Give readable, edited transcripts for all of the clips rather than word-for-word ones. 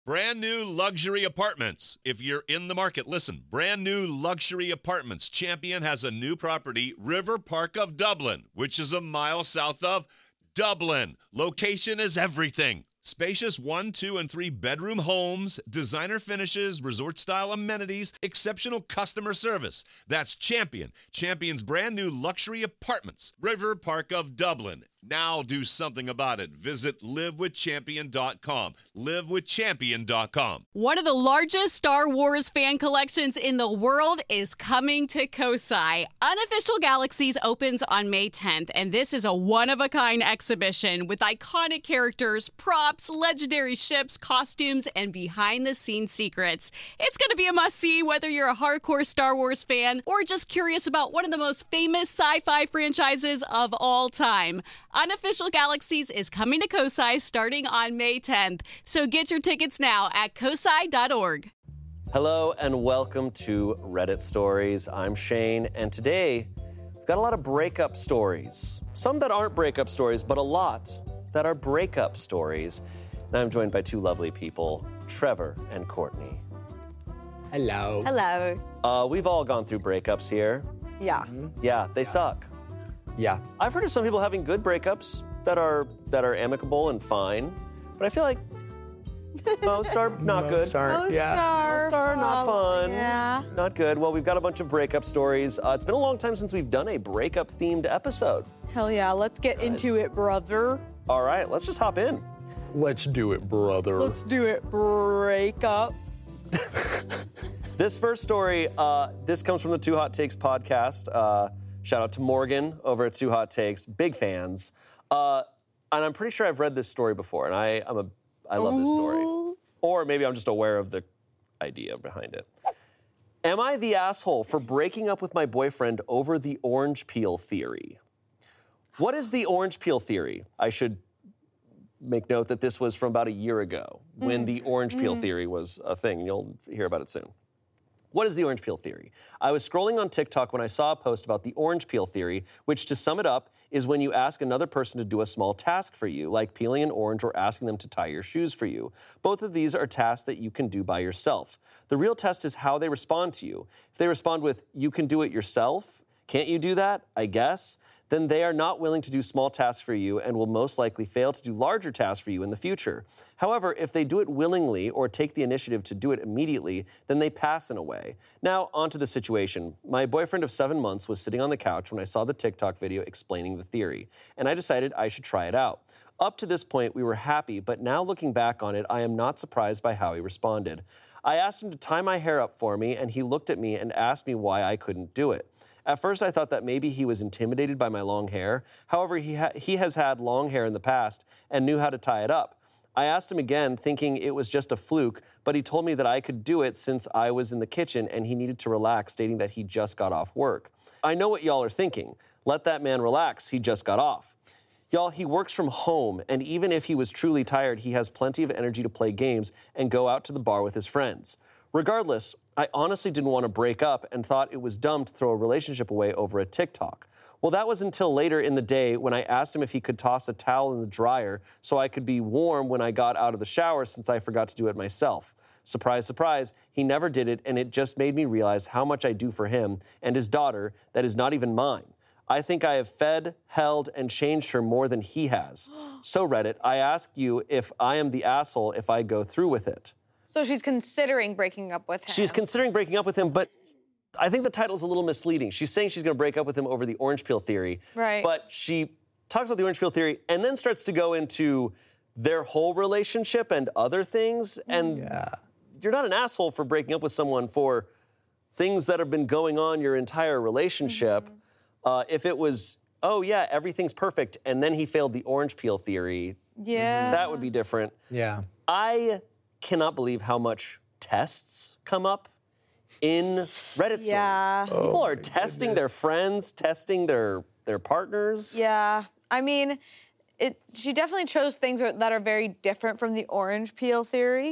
Brand new luxury apartments. If you're in the market, listen. Brand new luxury apartments. Champion has a new property, River Park of Dublin, which is a mile south of Dublin. Location is everything. Spacious 1, 2, and 3 bedroom homes, designer finishes, resort-style amenities, exceptional customer service. That's Champion. Champion's brand new luxury apartments. River Park of Dublin. Now do something about it. Visit livewithchampion.com. Livewithchampion.com. One of the largest Star Wars fan collections in the world is coming to Kosai. Unofficial Galaxies opens on May 10th, and this is a one-of-a-kind exhibition with iconic characters, props, legendary ships, costumes, and behind-the-scenes secrets. It's going to be a must-see whether you're a hardcore Star Wars fan or just curious about one of the most famous sci-fi franchises of all time. Unofficial Galaxies is coming to Kosai starting on May 10th, so get your tickets now at kosai.org. Hello and welcome to Reddit Stories. I'm Shane, and today we've got a lot of breakup stories. Some that aren't breakup stories, but a lot that are breakup stories. And I'm joined by two lovely people, Trevor and Courtney. Hello. Hello. We've all gone through breakups here. Yeah. Yeah, they suck. Yeah. I've heard of some people having good breakups that are amicable and fine, but I feel like most are not good. Most Yeah. Most are not fun. Yeah. Not good. Well, we've got a bunch of breakup stories. It's been a long time since we've done a breakup-themed episode. Hell yeah. Let's get into it, brother. All right, let's just hop in. Let's do it, brother. Let's do it. Break up. This first story, this comes from the Two Hot Takes podcast. Shout out to Morgan over at Two Hot Takes. Big fans. And I'm pretty sure I've read this story before, and I love this story. Ooh. Or maybe I'm just aware of the idea behind it. Am I the asshole for breaking up with my boyfriend over the orange peel theory? What is the orange peel theory? I should make note that this was from about a year ago when the orange peel theory was a thing. You'll hear about it soon. What is the orange peel theory? I was scrolling on TikTok when I saw a post about the orange peel theory, which, to sum it up, is when you ask another person to do a small task for you, like peeling an orange or asking them to tie your shoes for you. Both of these are tasks that you can do by yourself. The real test is how they respond to you. If they respond with, "You can do it yourself," "Can't you do that?" "I guess," then they are not willing to do small tasks for you and will most likely fail to do larger tasks for you in the future. However, if they do it willingly or take the initiative to do it immediately, then they pass in a way. Now, onto the situation. My boyfriend of 7 months was sitting on the couch when I saw the TikTok video explaining the theory, and I decided I should try it out. Up to this point, we were happy, but now looking back on it, I am not surprised by how he responded. I asked him to tie my hair up for me, and he looked at me and asked me why I couldn't do it. At first, I thought that maybe he was intimidated by my long hair. However, he has had long hair in the past and knew how to tie it up. I asked him again, thinking it was just a fluke, but he told me that I could do it since I was in the kitchen and he needed to relax, stating that he just got off work. I know what y'all are thinking. Let that man relax. He just got off. Y'all, he works from home, and even if he was truly tired, he has plenty of energy to play games and go out to the bar with his friends. Regardless, I honestly didn't want to break up and thought it was dumb to throw a relationship away over a TikTok. Well, that was until later in the day when I asked him if he could toss a towel in the dryer so I could be warm when I got out of the shower since I forgot to do it myself. Surprise, surprise, he never did it, and it just made me realize how much I do for him and his daughter that is not even mine. I think I have fed, held, and changed her more than he has. So Reddit, I ask you if I am the asshole if I go through with it. So she's considering breaking up with him. She's considering breaking up with him, but I think the title's a little misleading. She's saying she's going to break up with him over the orange peel theory. Right. But she talks about the orange peel theory and then starts to go into their whole relationship and other things. And you're not an asshole for breaking up with someone for things that have been going on your entire relationship. If it was, oh yeah, everything's perfect, and then he failed the orange peel theory, that would be different. Yeah. I cannot believe how much tests come up in Reddit stories. Yeah. People are testing their friends, testing their partners. Yeah. I mean, she definitely chose things that are very different from the orange peel theory.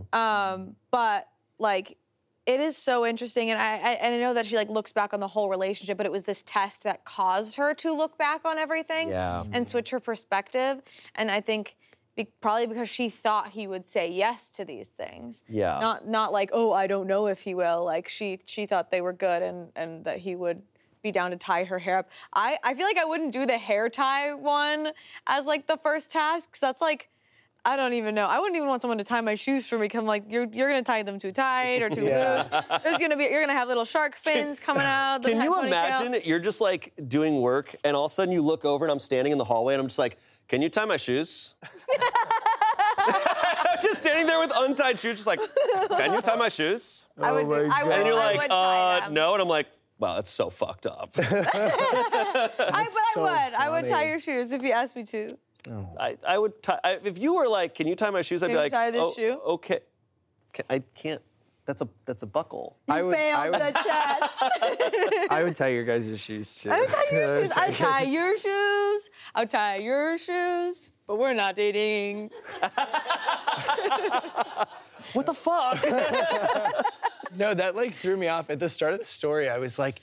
But, like, it is so interesting, and I know that she like looks back on the whole relationship, but it was this test that caused her to look back on everything and switch her perspective. And I think probably because she thought he would say yes to these things. Yeah. Not like, oh, I don't know if he will. Like she thought they were good and that he would be down to tie her hair up. I feel like I wouldn't do the hair tie one as like the first task, because that's like, I don't even know. I wouldn't even want someone to tie my shoes for me. Cause I'm like, you're gonna tie them too tight or too loose. You're gonna have little shark fins coming out. Can you imagine you're just like doing work and all of a sudden you look over and I'm standing in the hallway and I'm just like, can you tie my shoes? I'm just standing there with untied shoes, just like, can you tie my shoes? I would And you're like, tie them. no, and I'm like, wow, that's so fucked up. I would tie your shoes if you asked me to. I would tie, if you were like, can you tie my shoes? I'd Can be you like, tie this shoe? Okay. I can't. That's a buckle. Failed the test. I would tie your guys' shoes too. I would tie your shoes. I'd tie your shoes. I'll tie your shoes. But we're not dating. What the fuck? No, that like threw me off. At the start of the story, I was like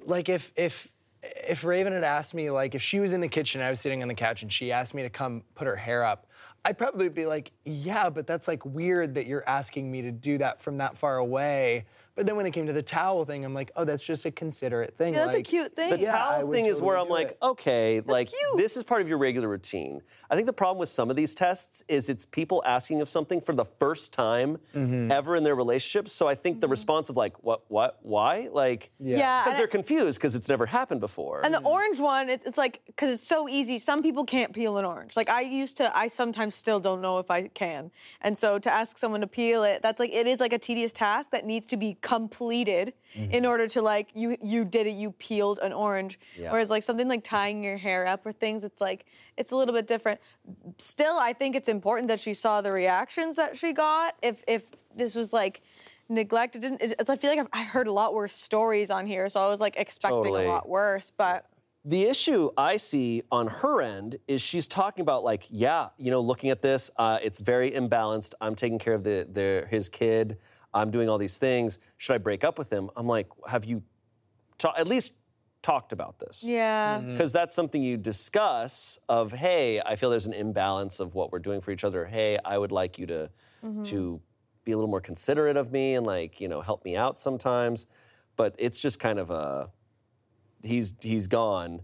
if Raven had asked me, like if she was in the kitchen, I was sitting on the couch and she asked me to come put her hair up, I'd probably be like, yeah, but that's like weird that you're asking me to do that from that far away. But then when it came to the towel thing, I'm like, oh, that's just a considerate thing. Yeah, that's like, a cute thing. The Yeah, I towel would thing is totally where I'm do like, it. okay, like cute. this is part of your regular routine. I think the problem with some of these tests is it's people asking of something for the first time ever in their relationships. So I think the response of like, what, why? Like, Yeah. because they're confused because it's never happened before. And the orange one, it's like, because it's so easy, some people can't peel an orange. Like I sometimes still don't know if I can. And so to ask someone to peel it, that's like, it is like a tedious task that needs to be completed in order to like, you did it, you peeled an orange. Yeah. Whereas like something like tying your hair up or things, it's like, it's a little bit different. Still, I think it's important that she saw the reactions that she got. If this was like, neglected. I feel like I heard a lot worse stories on here, so I was like expecting Totally. a lot worse. But The issue I see on her end is she's talking about like, yeah, you know, looking at this, it's very imbalanced. I'm taking care of his kid. I'm doing all these things. Should I break up with him? I'm like, have you at least talked about this? yeah, Because that's something you discuss of, hey, I feel there's an imbalance of what we're doing for each other. Hey, I would like you to be a little more considerate of me and like, you know, help me out sometimes. But it's just kind of a, he's gone.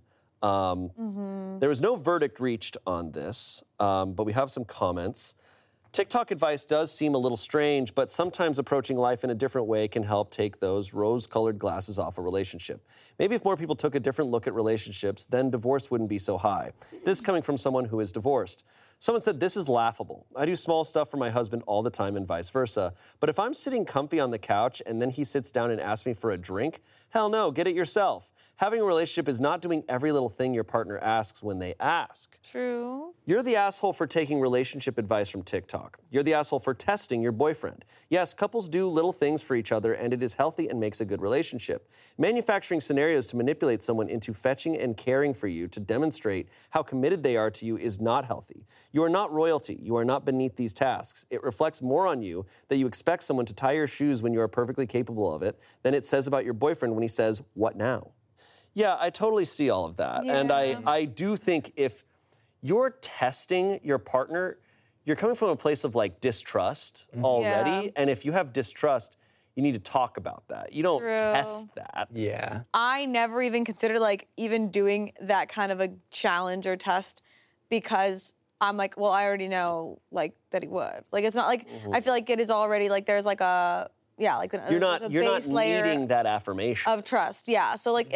There was no verdict reached on this, but we have some comments. TikTok advice does seem a little strange, but sometimes approaching life in a different way can help take those rose-colored glasses off a relationship. Maybe if more people took a different look at relationships, then divorce wouldn't be so high. This coming from someone who is divorced. Someone said, this is laughable. I do small stuff for my husband all the time and vice versa. But if I'm sitting comfy on the couch and then he sits down and asks me for a drink, hell no, get it yourself. Having a relationship is not doing every little thing your partner asks when they ask. true. You're the asshole for taking relationship advice from TikTok. You're the asshole for testing your boyfriend. Yes, couples do little things for each other, and it is healthy and makes a good relationship. Manufacturing scenarios to manipulate someone into fetching and caring for you to demonstrate how committed they are to you is not healthy. You are not royalty. You are not beneath these tasks. It reflects more on you that you expect someone to tie your shoes when you are perfectly capable of it than it says about your boyfriend when he says, "What now?" Yeah, I totally see all of that. And Yeah. I do think if you're testing your partner, you're coming from a place of like distrust already. Yeah. And if you have distrust, you need to talk about that. You don't True. test that. Yeah. I never even considered like even doing that kind of a challenge or test because I'm like, well, I already know like that he would. Like it's not like I feel like it is already like there's like a like You're there's a not base layer needing that affirmation. of trust. Yeah. So like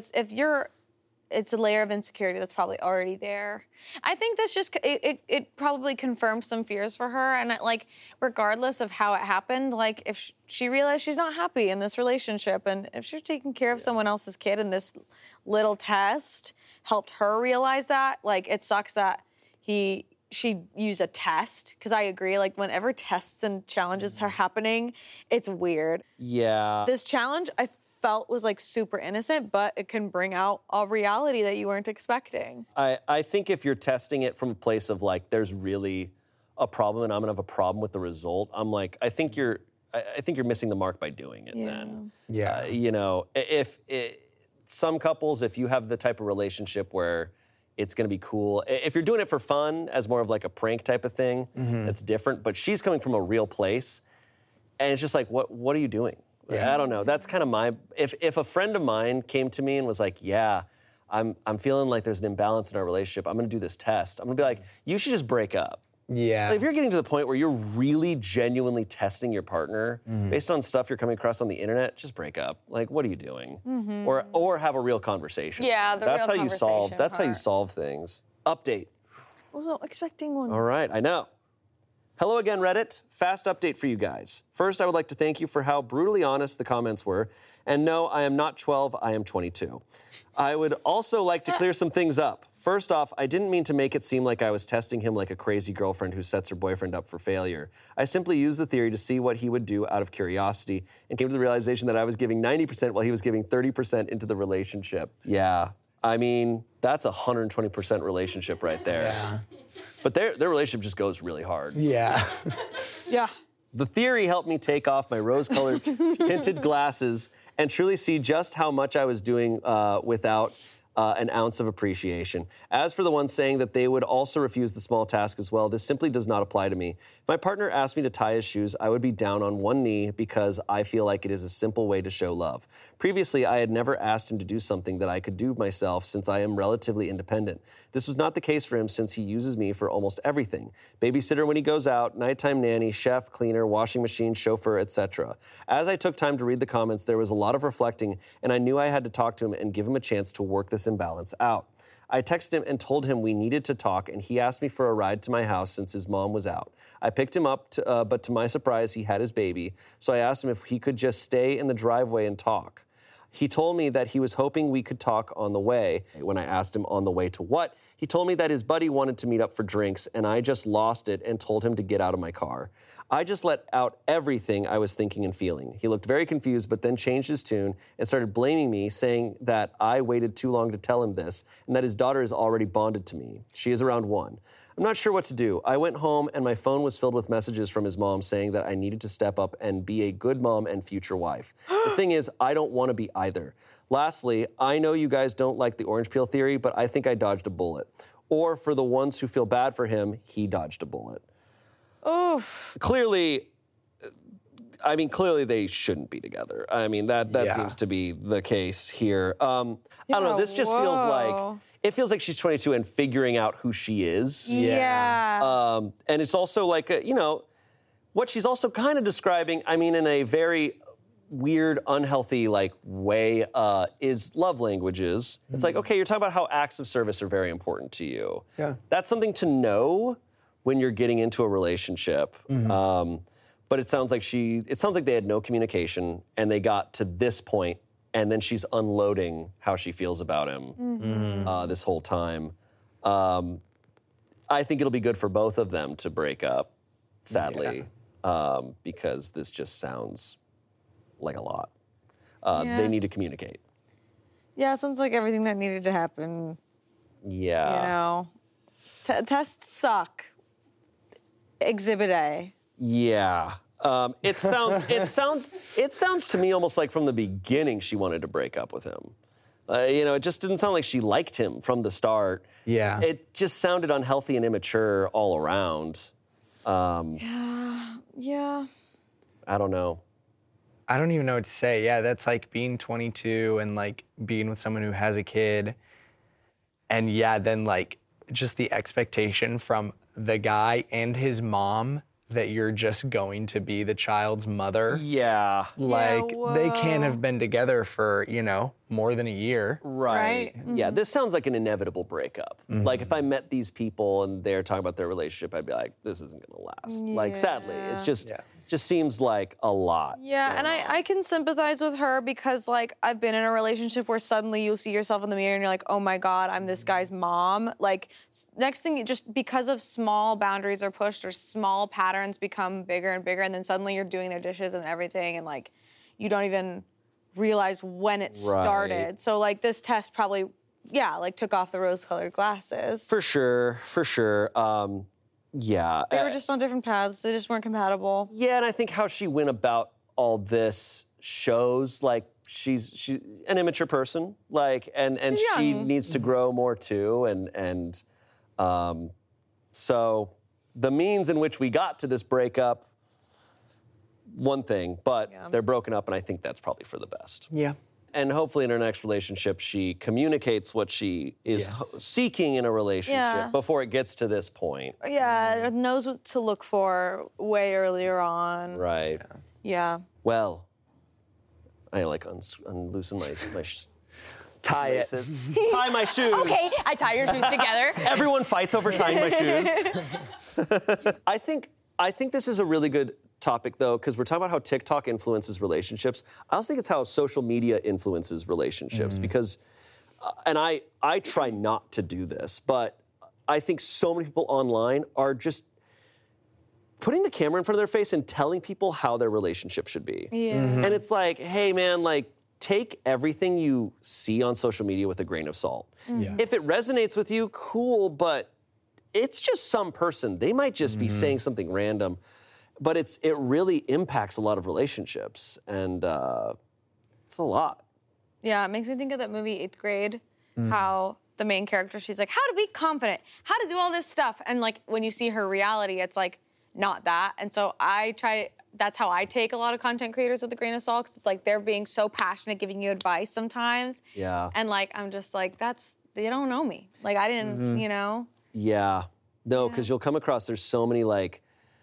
it's a layer of insecurity that's probably already there. I think this just it probably confirmed some fears for her, and like regardless of how it happened, like if she realized she's not happy in this relationship, and if she's taking care of someone else's kid, and this little test helped her realize that, like it sucks that she used a test, because I agree, like whenever tests and challenges are happening, it's weird. Yeah. This challenge I felt was like super innocent, but it can bring out a reality that you weren't expecting. I think if you're testing it from a place of like, there's really a problem and I'm gonna have a problem with the result, I'm like, I think you're missing the mark by doing it then. Yeah. You know, if some couples, if you have the type of relationship where, it's gonna be cool. If you're doing it for fun, as more of like a prank type of thing, that's different. But she's coming from a real place, and it's just like, what are you doing? I don't know. That's kind of my. If a friend of mine came to me and was like, yeah, I'm feeling like there's an imbalance in our relationship. I'm gonna do this test. I'm gonna be like, you should just break up. Yeah. Like, if you're getting to the point where you're really genuinely testing your partner based on stuff you're coming across on the internet, just break up. Like, what are you doing? Or have a real conversation. Yeah, the that's real how you solve. conversation That's how you part. solve things. Update. I wasn't expecting one. All right, I know. Hello again, Reddit. Fast update for you guys. First, I would like to thank you for how brutally honest the comments were. And no, I am not 12, I am 22. I would also like to clear some things up. First off, I didn't mean to make it seem like I was testing him like a crazy girlfriend who sets her boyfriend up for failure. I simply used the theory to see what he would do out of curiosity and came to the realization that I was giving 90% while he was giving 30% into the relationship. Yeah, I mean, that's a 120% relationship right there. Yeah. But their relationship just goes really hard. Yeah. Yeah. The theory helped me take off my rose-colored tinted glasses and truly see just how much I was doing without an ounce of appreciation. As for the ones saying that they would also refuse the small task as well, this simply does not apply to me. If my partner asked me to tie his shoes, I would be down on one knee because I feel like it is a simple way to show love. Previously, I had never asked him to do something that I could do myself since I am relatively independent. This was not the case for him since he uses me for almost everything. Babysitter when he goes out, nighttime nanny, chef, cleaner, washing machine, chauffeur, etc. As I took time to read the comments, there was a lot of reflecting, and I knew I had to talk to him and give him a chance to work this imbalance out. I texted him and told him we needed to talk, and he asked me for a ride to my house since his mom was out. I picked him up, but to my surprise, he had his baby, so I asked him if he could just stay in the driveway and talk. He told me that he was hoping we could talk on the way. When I asked him on the way to what, he told me that his buddy wanted to meet up for drinks, and I just lost it and told him to get out of my car. I just let out everything I was thinking and feeling. He looked very confused, but then changed his tune and started blaming me, saying that I waited too long to tell him this, and that his daughter is already bonded to me. She is around 1. I'm not sure what to do. I went home and my phone was filled with messages from his mom saying that I needed to step up and be a good mom and future wife. The thing is, I don't want to be either. Lastly, I know you guys don't like the orange peel theory, but I think I dodged a bullet. Or for the ones who feel bad for him, he dodged a bullet. Oof. Clearly they shouldn't be together. I mean, that seems to be the case here. I don't know, this just feels like she's 22 and figuring out who she is. Yeah. And it's also like, what she's also kind of describing, I mean, in a very weird, unhealthy way, is love languages. It's like, okay, you're talking about how acts of service are very important to you. Yeah. That's something to know when you're getting into a relationship. But it sounds like they had no communication and they got to this point and then she's unloading how she feels about him this whole time. I think it'll be good for both of them to break up, sadly, because this just sounds like a lot. They need to communicate. Yeah, it sounds like everything that needed to happen. Yeah. Tests suck. Exhibit A. Yeah. It sounds to me almost like from the beginning she wanted to break up with him. It just didn't sound like she liked him from the start. Yeah. It just sounded unhealthy and immature all around. Yeah. I don't know. I don't even know what to say. Yeah, that's like being 22 and like being with someone who has a kid. And yeah, then like just the expectation from the guy and his mom that you're just going to be the child's mother. Yeah. Like they can't whoa. have been together for, more than a year. Right. Right? Yeah, this sounds like an inevitable breakup. Like if I met these people and they're talking about their relationship, I'd be like, this isn't gonna last. Like sadly, it's just seems like a lot. Yeah, and I can sympathize with her because like I've been in a relationship where suddenly you'll see yourself in the mirror and you're like, oh my God, I'm this guy's mom. Like next thing, just because of small boundaries are pushed or small patterns become bigger and bigger, and then suddenly you're doing their dishes and everything, and like you don't even realize when it started. Right. So like this test probably, took off the rose-colored glasses. For sure. Yeah. They were just on different paths. They just weren't compatible. Yeah, and I think how she went about all this shows like she's an immature person, like, and She's she young. needs to grow more too, and so the means in which we got to this breakup, one thing, but they're broken up, and I think that's probably for the best. Yeah. And hopefully in her next relationship, she communicates what she is seeking in a relationship before it gets to this point. Yeah, knows what to look for way earlier on. Right. Yeah. Well, I like unloosen my Tie it. laces. Tie my shoes. Okay, I tie your shoes together. Everyone fights over tying my shoes. I think this is a really good topic, though, because we're talking about how TikTok influences relationships. I also think it's how social media influences relationships, because, and I try not to do this, but I think so many people online are just putting the camera in front of their face and telling people how their relationship should be. Yeah. And it's like, hey, man, like, take everything you see on social media with a grain of salt. Yeah. If it resonates with you, cool, but it's just some person. They might just be saying something random, but it really impacts a lot of relationships, and it's a lot. Yeah, it makes me think of that movie, 8th Grade, how the main character, she's like, how to be confident, how to do all this stuff. And like, when you see her reality, it's like, not that. And so that's how I take a lot of content creators with a grain of salt, because it's like, they're being so passionate, giving you advice sometimes. Yeah. And like, I'm just like, they don't know me. Like, I didn't, you know? Yeah. No, because you'll come across, there's so many, like,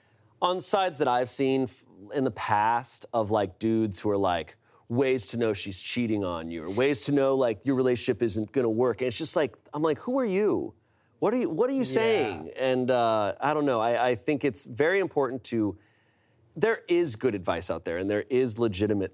on sides that I've seen in the past of, like, dudes who are like, ways to know she's cheating on you, or ways to know, like, your relationship isn't gonna work. And it's just like, I'm like, who are you? What are you saying? And I don't know. I think it's very important there is good advice out there, and there is legitimate,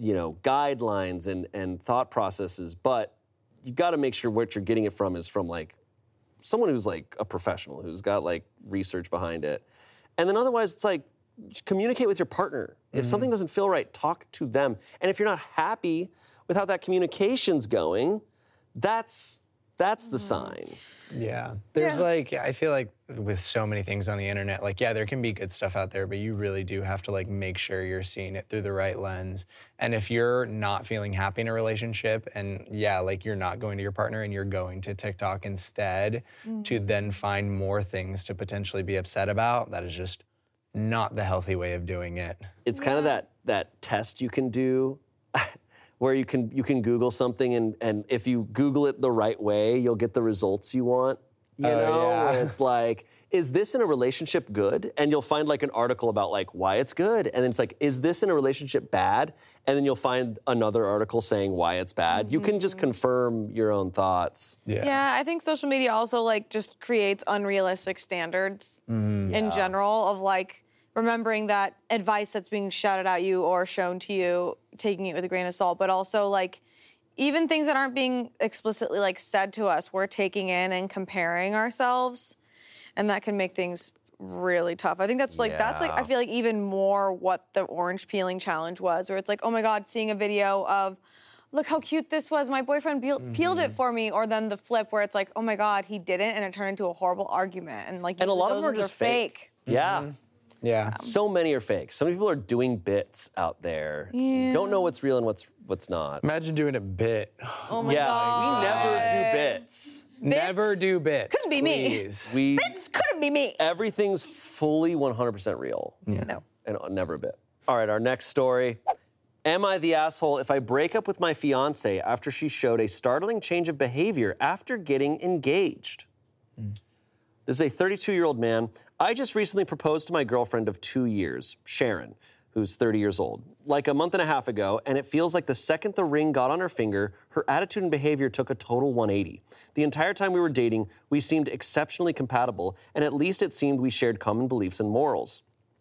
guidelines and thought processes, but you gotta make sure what you're getting it from is from, like, someone who's, like, a professional, who's got, like, research behind it. And then otherwise, it's like, communicate with your partner. If something doesn't feel right, talk to them. And if you're not happy with how that communication's going, that's the sign. Yeah. There's I feel like with so many things on the internet, like, yeah, there can be good stuff out there, but you really do have to, like, make sure you're seeing it through the right lens. And if you're not feeling happy in a relationship, and like, you're not going to your partner and you're going to TikTok instead to then find more things to potentially be upset about, that is just not the healthy way of doing it. It's kind of that test you can do where you can Google something, and if you Google it the right way, you'll get the results you want. You know, yeah. where it's like, is this in a relationship good? And you'll find, like, an article about, like, why it's good. And then it's like, is this in a relationship bad? And then you'll find another article saying why it's bad. You can just confirm your own thoughts. Yeah, I think social media also, like, just creates unrealistic standards in general of, like, remembering that advice that's being shouted at you or shown to you, taking it with a grain of salt, but also, like, even things that aren't being explicitly, like, said to us, we're taking in and comparing ourselves, and that can make things really tough. I think that's like, I feel like even more what the orange peeling challenge was, where it's like, oh my God, seeing a video of, look how cute this was, my boyfriend peeled it for me, or then the flip where it's like, oh my God, he didn't, and it turned into a horrible argument, and like, And a lot of those them are ones just fake. Yeah. Yeah. So many are fake. Some people are doing bits out there. You don't know what's real and what's not. Imagine doing a bit. Oh my God. We never do bits. Never do bits. Couldn't be me. please. Bits couldn't be me. Everything's fully 100% real. No. And never a bit. All right, our next story. Am I the asshole if I break up with my fiance after she showed a startling change of behavior after getting engaged? This is a 32-year-old man. I just recently proposed to my girlfriend of 2 years, Sharon, who's 30 years old, like a month and a half ago, and it feels like the second the ring got on her finger, her attitude and behavior took a total 180. The entire time we were dating, we seemed exceptionally compatible, and at least it seemed we shared common beliefs and morals.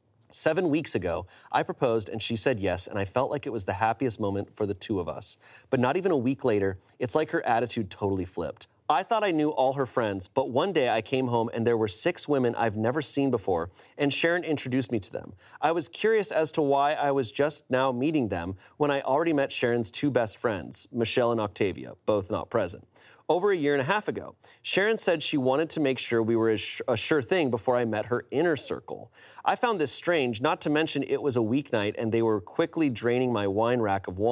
7 weeks ago, I proposed and she said yes, and I felt like it was the happiest moment for the two of us. But not even a week later, it's like her attitude totally flipped. I thought I knew all her friends, but one day I came home and there were 6 women I've never seen before, and Sharon introduced me to them. I was curious as to why I was just now meeting them when I already met Sharon's 2 best friends, Michelle and Octavia, both not present. Over a year and a half ago, Sharon said she wanted to make sure we were a sure thing before I met her inner circle. I found this strange, not to mention it was a weeknight and they were quickly draining my wine rack of wine.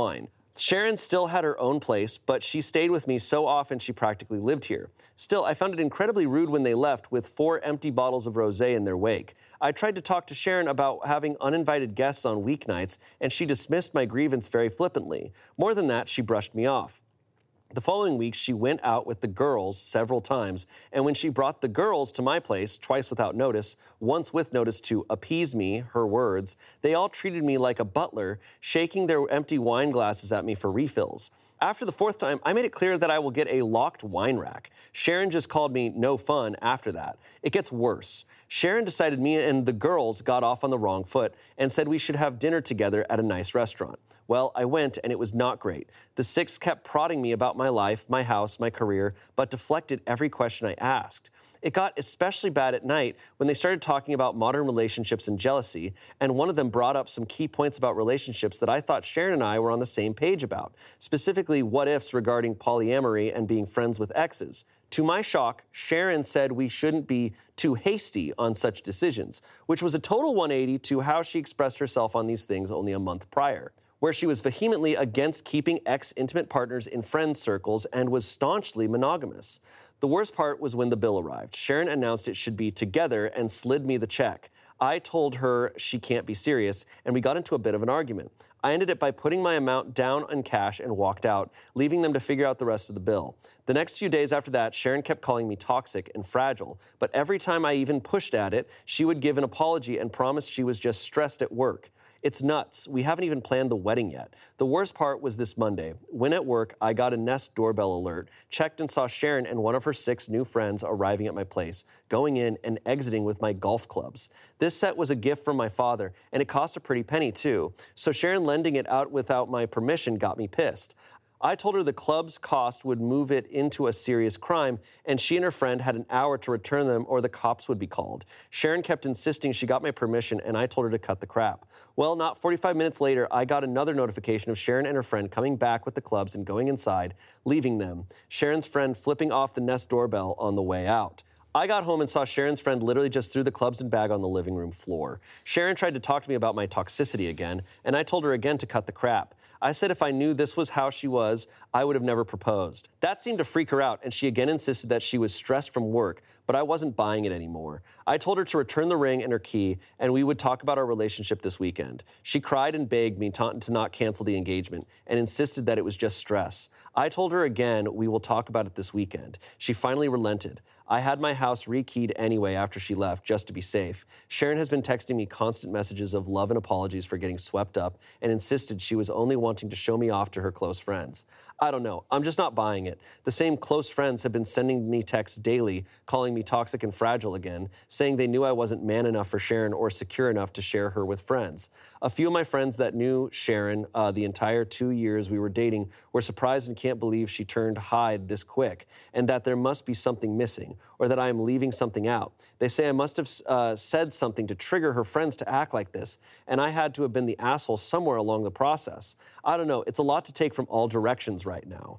Sharon still had her own place, but she stayed with me so often she practically lived here. Still, I found it incredibly rude when they left with 4 empty bottles of rosé in their wake. I tried to talk to Sharon about having uninvited guests on weeknights, and she dismissed my grievance very flippantly. More than that, she brushed me off. The following week, she went out with the girls several times, and when she brought the girls to my place, twice without notice, once with notice to appease me, her words, they all treated me like a butler, shaking their empty wine glasses at me for refills. After the 4th time, I made it clear that I will get a locked wine rack. Sharon just called me no fun after that. It gets worse. Sharon decided me and the girls got off on the wrong foot and said we should have dinner together at a nice restaurant. Well, I went, and it was not great. The 6 kept prodding me about my life, my house, my career, but deflected every question I asked. It got especially bad at night when they started talking about modern relationships and jealousy, and one of them brought up some key points about relationships that I thought Sharon and I were on the same page about, specifically what-ifs regarding polyamory and being friends with exes. To my shock, Sharon said we shouldn't be too hasty on such decisions, which was a total 180 to how she expressed herself on these things only a month prior, where she was vehemently against keeping ex-intimate partners in friends circles and was staunchly monogamous. The worst part was when the bill arrived. Sharon announced it should be together and slid me the check. I told her she can't be serious, and we got into a bit of an argument. I ended it by putting my amount down in cash and walked out, leaving them to figure out the rest of the bill. The next few days after that, Sharon kept calling me toxic and fragile, but every time I even pushed at it, she would give an apology and promise she was just stressed at work. It's nuts. We haven't even planned the wedding yet. The worst part was this Monday. When at work, I got a Nest doorbell alert, checked and saw Sharon and one of her 6 new friends arriving at my place, going in and exiting with my golf clubs. This set was a gift from my father, and it cost a pretty penny too. So Sharon lending it out without my permission got me pissed. I told her the club's cost would move it into a serious crime, and she and her friend had an hour to return them or the cops would be called. Sharon kept insisting she got my permission, and I told her to cut the crap. Well, not 45 minutes later, I got another notification of Sharon and her friend coming back with the clubs and going inside, leaving them. Sharon's friend flipping off the Nest doorbell on the way out. I got home and saw Sharon's friend literally just threw the clubs and bag on the living room floor. Sharon tried to talk to me about my toxicity again, and I told her again to cut the crap. I said if I knew this was how she was, I would have never proposed. That seemed to freak her out, and she again insisted that she was stressed from work, but I wasn't buying it anymore. I told her to return the ring and her key, and we would talk about our relationship this weekend. She cried and begged me to not cancel the engagement, and insisted that it was just stress. I told her again, we will talk about it this weekend. She finally relented. I had my house rekeyed anyway after she left, just to be safe. Sharon has been texting me constant messages of love and apologies for getting swept up, and insisted she was only wanting to show me off to her close friends. I don't know. I'm just not buying it. The same close friends have been sending me texts daily, calling me toxic and fragile again, saying they knew I wasn't man enough for Sharon or secure enough to share her with friends. A few of my friends that knew Sharon the entire 2 years we were dating were surprised and can't believe she turned Hyde this quick, and that there must be something missing, or that I am leaving something out. They say I must have said something to trigger her friends to act like this, and I had to have been the asshole somewhere along the process. I don't know. It's a lot to take from all directions right now.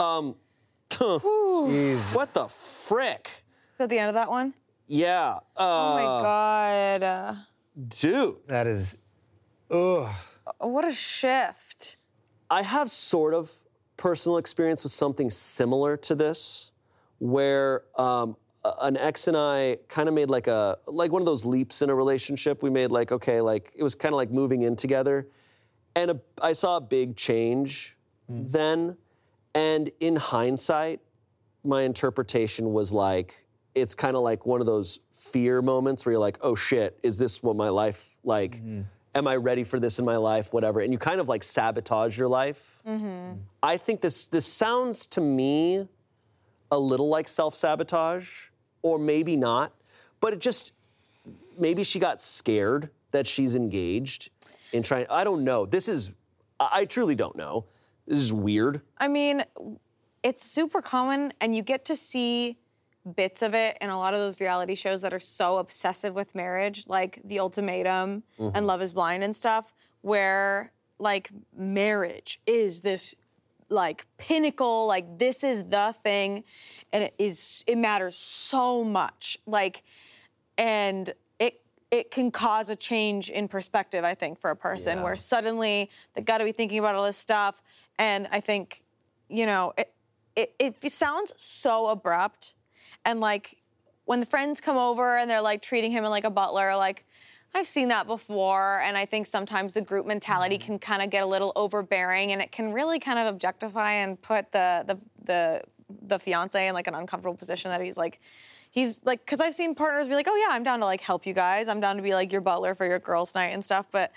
What the frick? Is that the end of that one? Yeah. Oh my God. Dude. That is, ugh. What a shift. I have sort of personal experience with something similar to this, where an ex and I kind of made like one of those leaps in a relationship. We made it was kind of like moving in together. And I saw a big change then. And in hindsight, my interpretation was like, it's kind of like one of those fear moments where you're like, oh shit, is this what my life, am I ready for this in my life, whatever. And you kind of like sabotage your life. Mm-hmm. I think this sounds to me a little like self-sabotage, or maybe not, but it just, maybe she got scared that she's engaged in trying, I don't know. I truly don't know. This is weird. I mean, it's super common, and you get to see bits of it in a lot of those reality shows that are so obsessive with marriage, like The Ultimatum and Love is Blind and stuff, where like marriage is this like pinnacle, like this is the thing, and it matters so much. Like, and it can cause a change in perspective, I think, for a person where suddenly they got to be thinking about all this stuff. And I think, you know, it sounds so abrupt. And like when the friends come over and they're like treating him like a butler, like I've seen that before. And I think sometimes the group mentality can kind of get a little overbearing, and it can really kind of objectify and put the fiance in like an uncomfortable position that he's like, because I've seen partners be like, oh yeah, I'm down to like help you guys. I'm down to be like your butler for your girls' night and stuff. But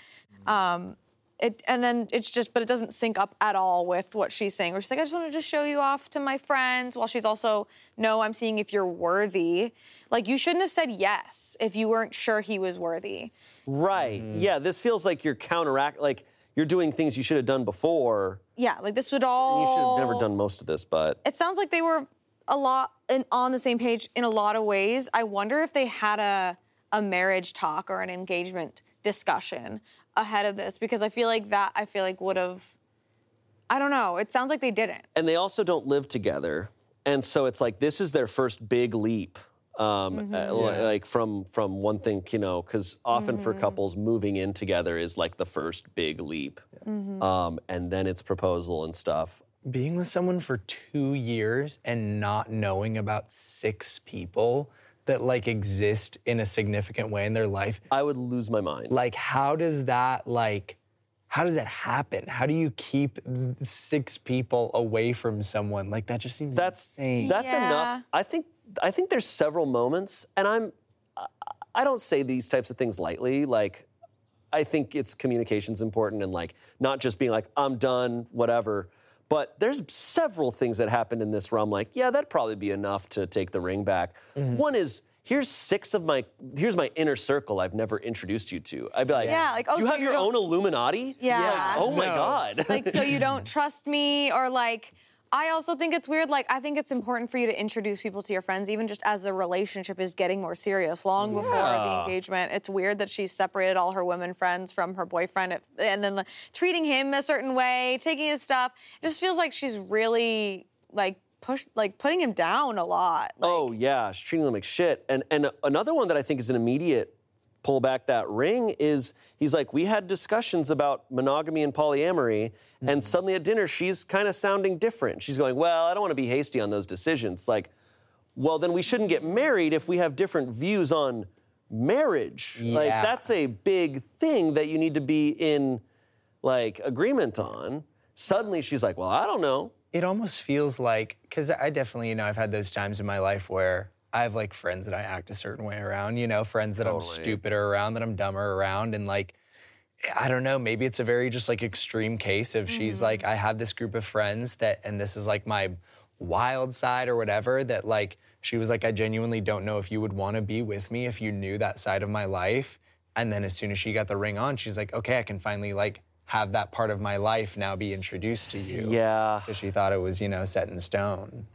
it doesn't sync up at all with what she's saying. Where she's like, I just wanted to show you off to my friends, while she's also, no, I'm seeing if you're worthy. Like, you shouldn't have said yes if you weren't sure he was worthy. Right. Yeah, this feels like you're like you're doing things you should have done before. Yeah, like this would all. You should have never done most of this, but. It sounds like they were a lot on the same page in a lot of ways. I wonder if they had a marriage talk or an engagement discussion ahead of this, because I feel like would have, I don't know. It sounds like they didn't. And they also don't live together. And so it's like, this is their first big leap. Like from one thing, you know, because often for couples, moving in together is like the first big leap. And then it's proposal and stuff. Being with someone for 2 years and not knowing about 6 people that like exist in a significant way in their life. I would lose my mind. Like, how does that happen? How do you keep 6 people away from someone? Like, that just seems insane. That's enough. I think there's several moments, and I don't say these types of things lightly. Like, I think it's communication's important, and like not just being like, I'm done, whatever. But there's several things that happened in this where I'm like, yeah, that'd probably be enough to take the ring back. One is, here's my inner circle I've never introduced you to. I'd be like, do you have your own Illuminati? Yeah. Like, oh my God. Like, so you don't trust me, or like, I also think it's weird. Like, I think it's important for you to introduce people to your friends, even just as the relationship is getting more serious, long before the engagement. It's weird that she's separated all her women friends from her boyfriend, and then treating him a certain way, taking his stuff. It just feels like she's really like putting him down a lot. Like, oh yeah, she's treating them like shit. And another one that I think is an immediate pull back that ring is, he's like, we had discussions about monogamy and polyamory, and suddenly at dinner she's kind of sounding different. She's going, well, I don't want to be hasty on those decisions. Like, well, then we shouldn't get married if we have different views on marriage. Yeah. Like, that's a big thing that you need to be in like agreement on. Suddenly she's like, well, I don't know. It almost feels like, because I definitely, you know, I've had those times in my life where I have like friends that I act a certain way around, you know, friends that I'm stupider around, that I'm dumber around. And like, I don't know, maybe it's a very just like extreme case of she's like, I have this group of friends that, and this is like my wild side or whatever, that like, she was like, I genuinely don't know if you would want to be with me if you knew that side of my life. And then as soon as she got the ring on, she's like, okay, I can finally like have that part of my life now be introduced to you. Yeah. Because she thought it was, you know, set in stone.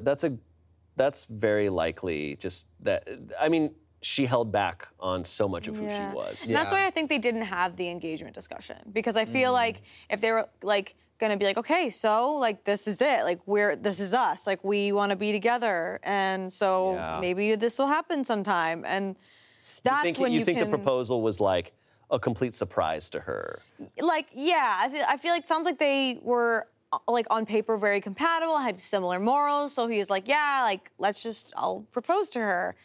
That's very likely just that, I mean, she held back on so much of who she was. And that's why I think they didn't have the engagement discussion, because I feel like if they were like gonna be like, okay, so like this is it, like this is us, like we want to be together, and so maybe this will happen sometime, and that's when you think the proposal was like a complete surprise to her. Like, yeah, I feel like it sounds like they were like on paper very compatible, had similar morals. So he was like, yeah, like I'll propose to her.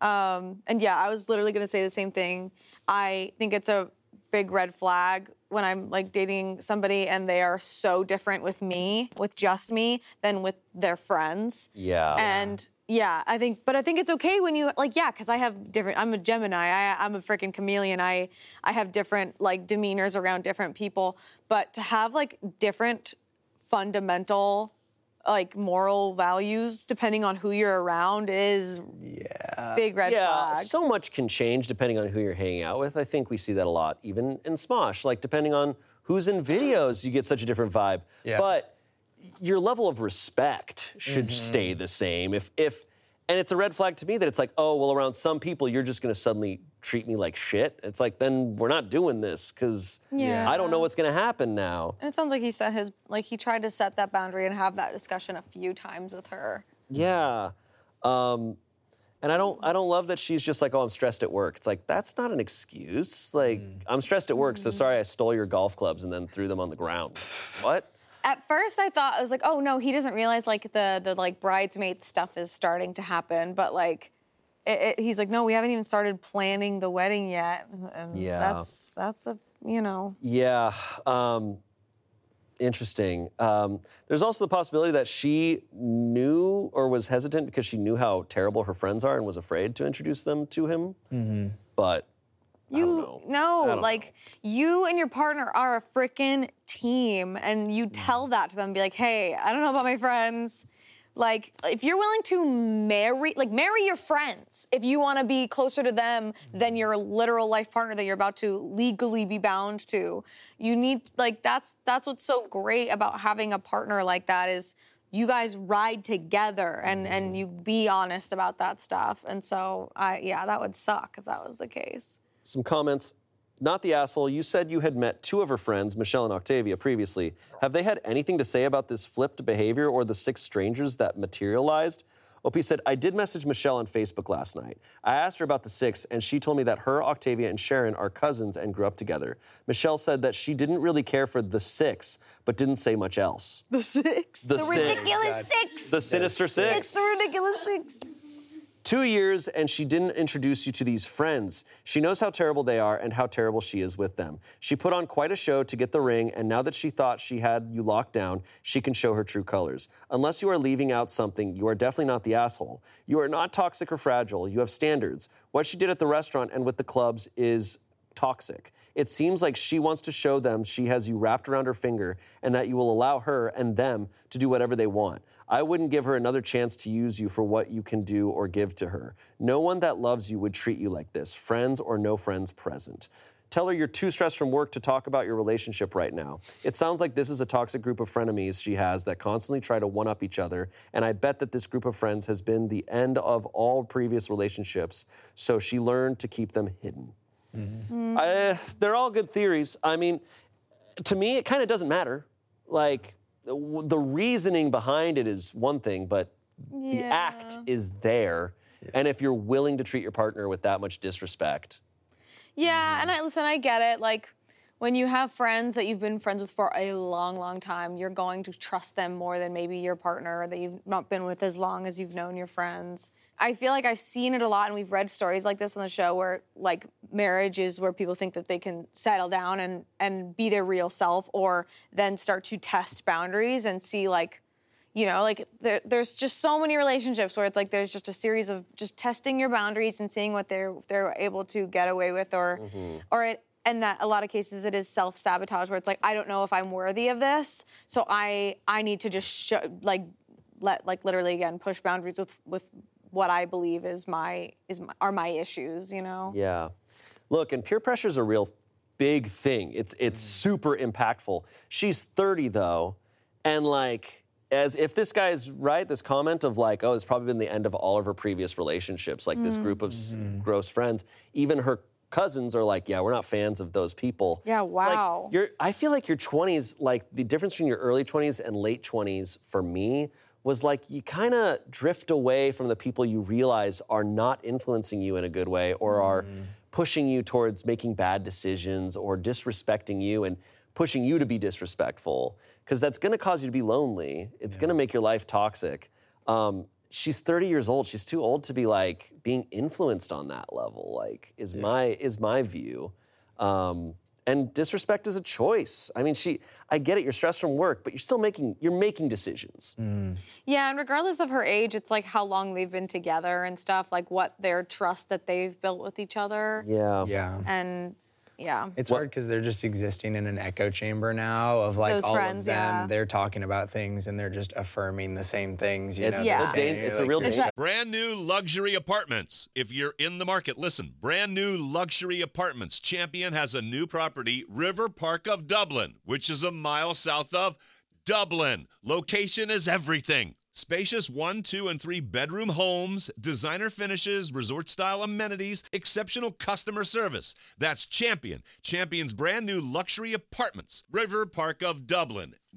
And yeah, I was literally gonna say the same thing. I think it's a big red flag when I'm like dating somebody and they are so different with just me, than with their friends. Yeah. And yeah, I think it's okay when you like, yeah, because I have different, I'm a Gemini, I'm a freaking chameleon. I have different like demeanors around different people, but to have like different fundamental like moral values depending on who you're around is big red flag. So much can change depending on who you're hanging out with. I think we see that a lot, even in Smosh. Like, depending on who's in videos, you get such a different vibe. Yeah. But your level of respect should stay the same. And it's a red flag to me that it's like, oh, well, around some people, you're just gonna suddenly treat me like shit. It's like, then we're not doing this, because I don't know what's gonna happen now. And it sounds like he tried to set that boundary and have that discussion a few times with her. Yeah. And I don't love that she's just like, oh, I'm stressed at work. It's like, that's not an excuse. Like, I'm stressed at work, so sorry I stole your golf clubs and then threw them on the ground. What? At first, I thought, I was like, oh no, he doesn't realize like the like bridesmaid stuff is starting to happen. But like, he's like, no, we haven't even started planning the wedding yet. And Yeah. that's a, you know. Yeah. Interesting. There's also the possibility that she knew or was hesitant because she knew how terrible her friends are and was afraid to introduce them to him. But I don't know. Like you and your partner are a freaking team, and you tell that to them. Be like, hey, I don't know about my friends. Like, if you're willing to marry your friends, if you want to be closer to them than your literal life partner that you're about to legally be bound to, you need, like, that's what's so great about having a partner like that is you guys ride together and you be honest about that stuff. And so, that would suck if that was the case. Some comments. Not the asshole. You said you had met two of her friends, Michelle and Octavia, previously. Have they had anything to say about this flipped behavior or the 6 strangers that materialized? Opie said, I did message Michelle on Facebook last night. I asked her about the 6, and she told me that her, Octavia, and Sharon are cousins and grew up together. Michelle said that she didn't really care for the 6, but didn't say much else. The 6? The six. Ridiculous 6! The sinister 6. It's the ridiculous 6. 2 years, and she didn't introduce you to these friends. She knows how terrible they are and how terrible she is with them. She put on quite a show to get the ring, and now that she thought she had you locked down, she can show her true colors. Unless you are leaving out something, you are definitely not the asshole. You are not toxic or fragile. You have standards. What she did at the restaurant and with the clubs is toxic. It seems like she wants to show them she has you wrapped around her finger and that you will allow her and them to do whatever they want. I wouldn't give her another chance to use you for what you can do or give to her. No one that loves you would treat you like this, friends or no friends present. Tell her you're too stressed from work to talk about your relationship right now. It sounds like this is a toxic group of frenemies she has that constantly try to one-up each other, and I bet that this group of friends has been the end of all previous relationships, so she learned to keep them hidden. They're all good theories. I mean, to me, it kind of doesn't matter. Like, the reasoning behind it is one thing, but the act is there. And if you're willing to treat your partner with that much disrespect. Yeah, and I get it. Like, when you have friends that you've been friends with for a long, long time, you're going to trust them more than maybe your partner that you've not been with as long as you've known your friends. I feel like I've seen it a lot, and we've read stories like this on the show where, like, marriage is where people think that they can settle down and be their real self, or then start to test boundaries and see, like, you know, like, there's just so many relationships where it's like there's just a series of just testing your boundaries and seeing what they're able to get away with, and that a lot of cases it is self-sabotage where it's like, I don't know if I'm worthy of this, so I need to just literally again push boundaries with what I believe are my issues, you know? Yeah. Look, and peer pressure is a real big thing. It's super impactful. She's 30 though, and like, as if this guy's right, this comment of like, oh, it's probably been the end of all of her previous relationships, like this group of gross friends. Even her cousins are like, yeah, we're not fans of those people. Yeah, wow. Like, I feel like your 20s, like the difference between your early 20s and late 20s for me was like you kind of drift away from the people you realize are not influencing you in a good way or are pushing you towards making bad decisions or disrespecting you and pushing you to be disrespectful, because that's going to cause you to be lonely. It's going to make your life toxic. She's 30 years old. She's too old to be like being influenced on that level, like is my view. And disrespect is a choice. I mean, I get it, you're stressed from work, but you're making decisions. Yeah, and regardless of her age, it's like how long they've been together and stuff, like what their trust that they've built with each other. Yeah. And yeah. It's hard because they're just existing in an echo chamber now of like Those all friends, of them. yeah. They're talking about things and they're just affirming the same things. It's a real danger. Brand new luxury apartments. If you're in the market, listen. Brand new luxury apartments. Champion has a new property, River Park of Dublin, which is a mile south of Dublin. Location is everything. Spacious 1, 2, and 3 bedroom homes, designer finishes, resort-style amenities, exceptional customer service. That's Champion. Champion's brand new luxury apartments, River Park of Dublin.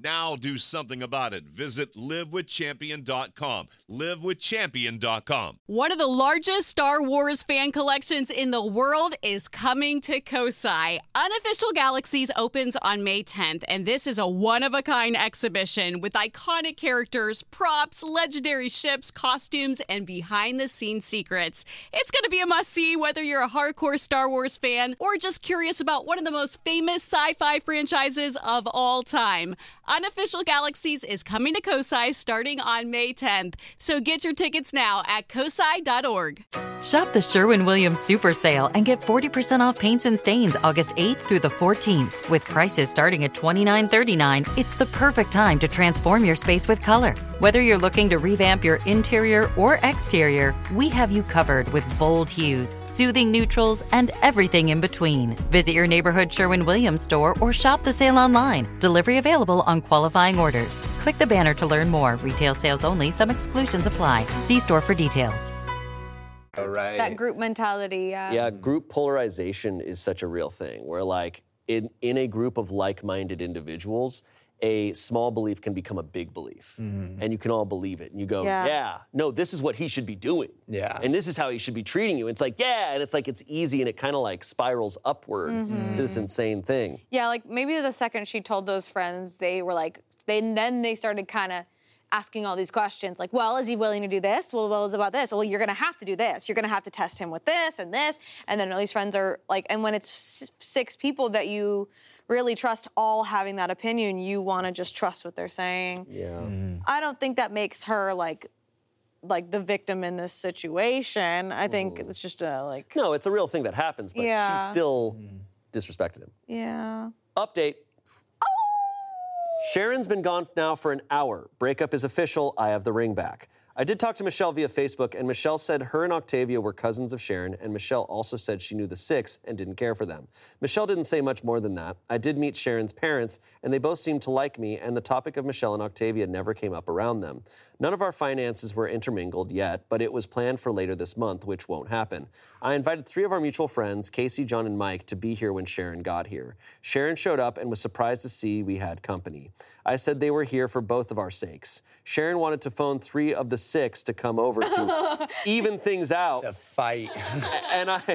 Now do something about it. Visit livewithchampion.com. Livewithchampion.com. One of the largest Star Wars fan collections in the world is coming to Kosai. Unofficial Galaxies opens on May 10th, and this is a one-of-a-kind exhibition with iconic characters, props, legendary ships, costumes, and behind-the-scenes secrets. It's going to be a must-see whether you're a hardcore Star Wars fan or just curious about one of the most famous sci-fi franchises of all time. Unofficial Galaxies is coming to Kosai starting on May 10th, so get your tickets now at kosai.org. Shop the Sherwin-Williams Super Sale and get 40% off paints and stains August 8th through the 14th. With prices starting at $29.39, it's the perfect time to transform your space with color. Whether you're looking to revamp your interior or exterior, we have you covered with bold hues, soothing neutrals, and everything in between. Visit your neighborhood Sherwin-Williams store or shop the sale online. Delivery available on qualifying orders. Click the banner to learn more. Retail sales only. Some exclusions apply. See store for details. All right. That group mentality, yeah. Yeah, group polarization is such a real thing where, like, in a group of like-minded individuals, a small belief can become a big belief. And you can all believe it. And you go, yeah, no, this is what he should be doing. Yeah. And this is how he should be treating you. It's like, yeah, and it's like it's easy and it kind of like spirals upward to this insane thing. Yeah, like maybe the second she told those friends, they were like, then they started kind of asking all these questions like, well, is he willing to do this? Well, it's about this. Well, you're going to have to do this. You're going to have to test him with this and this. And then all these friends are like, and when it's six people that you really trust all having that opinion, you want to just trust what they're saying. Yeah. I don't think that makes her like the victim in this situation. I think it's just a like. No, it's a real thing that happens, but she still disrespected him. Yeah. Update. Sharon's been gone now for an hour. Breakup is official. I have the ring back. I did talk to Michelle via Facebook, and Michelle said her and Octavia were cousins of Sharon, and Michelle also said she knew the six and didn't care for them. Michelle didn't say much more than that. I did meet Sharon's parents, and they both seemed to like me, and the topic of Michelle and Octavia never came up around them. None of our finances were intermingled yet, but it was planned for later this month, which won't happen. I invited 3 of our mutual friends, Casey, John, and Mike, to be here when Sharon got here. Sharon showed up and was surprised to see we had company. I said they were here for both of our sakes. Sharon wanted to phone 3 of the 6 to come over to even things out. To fight. And I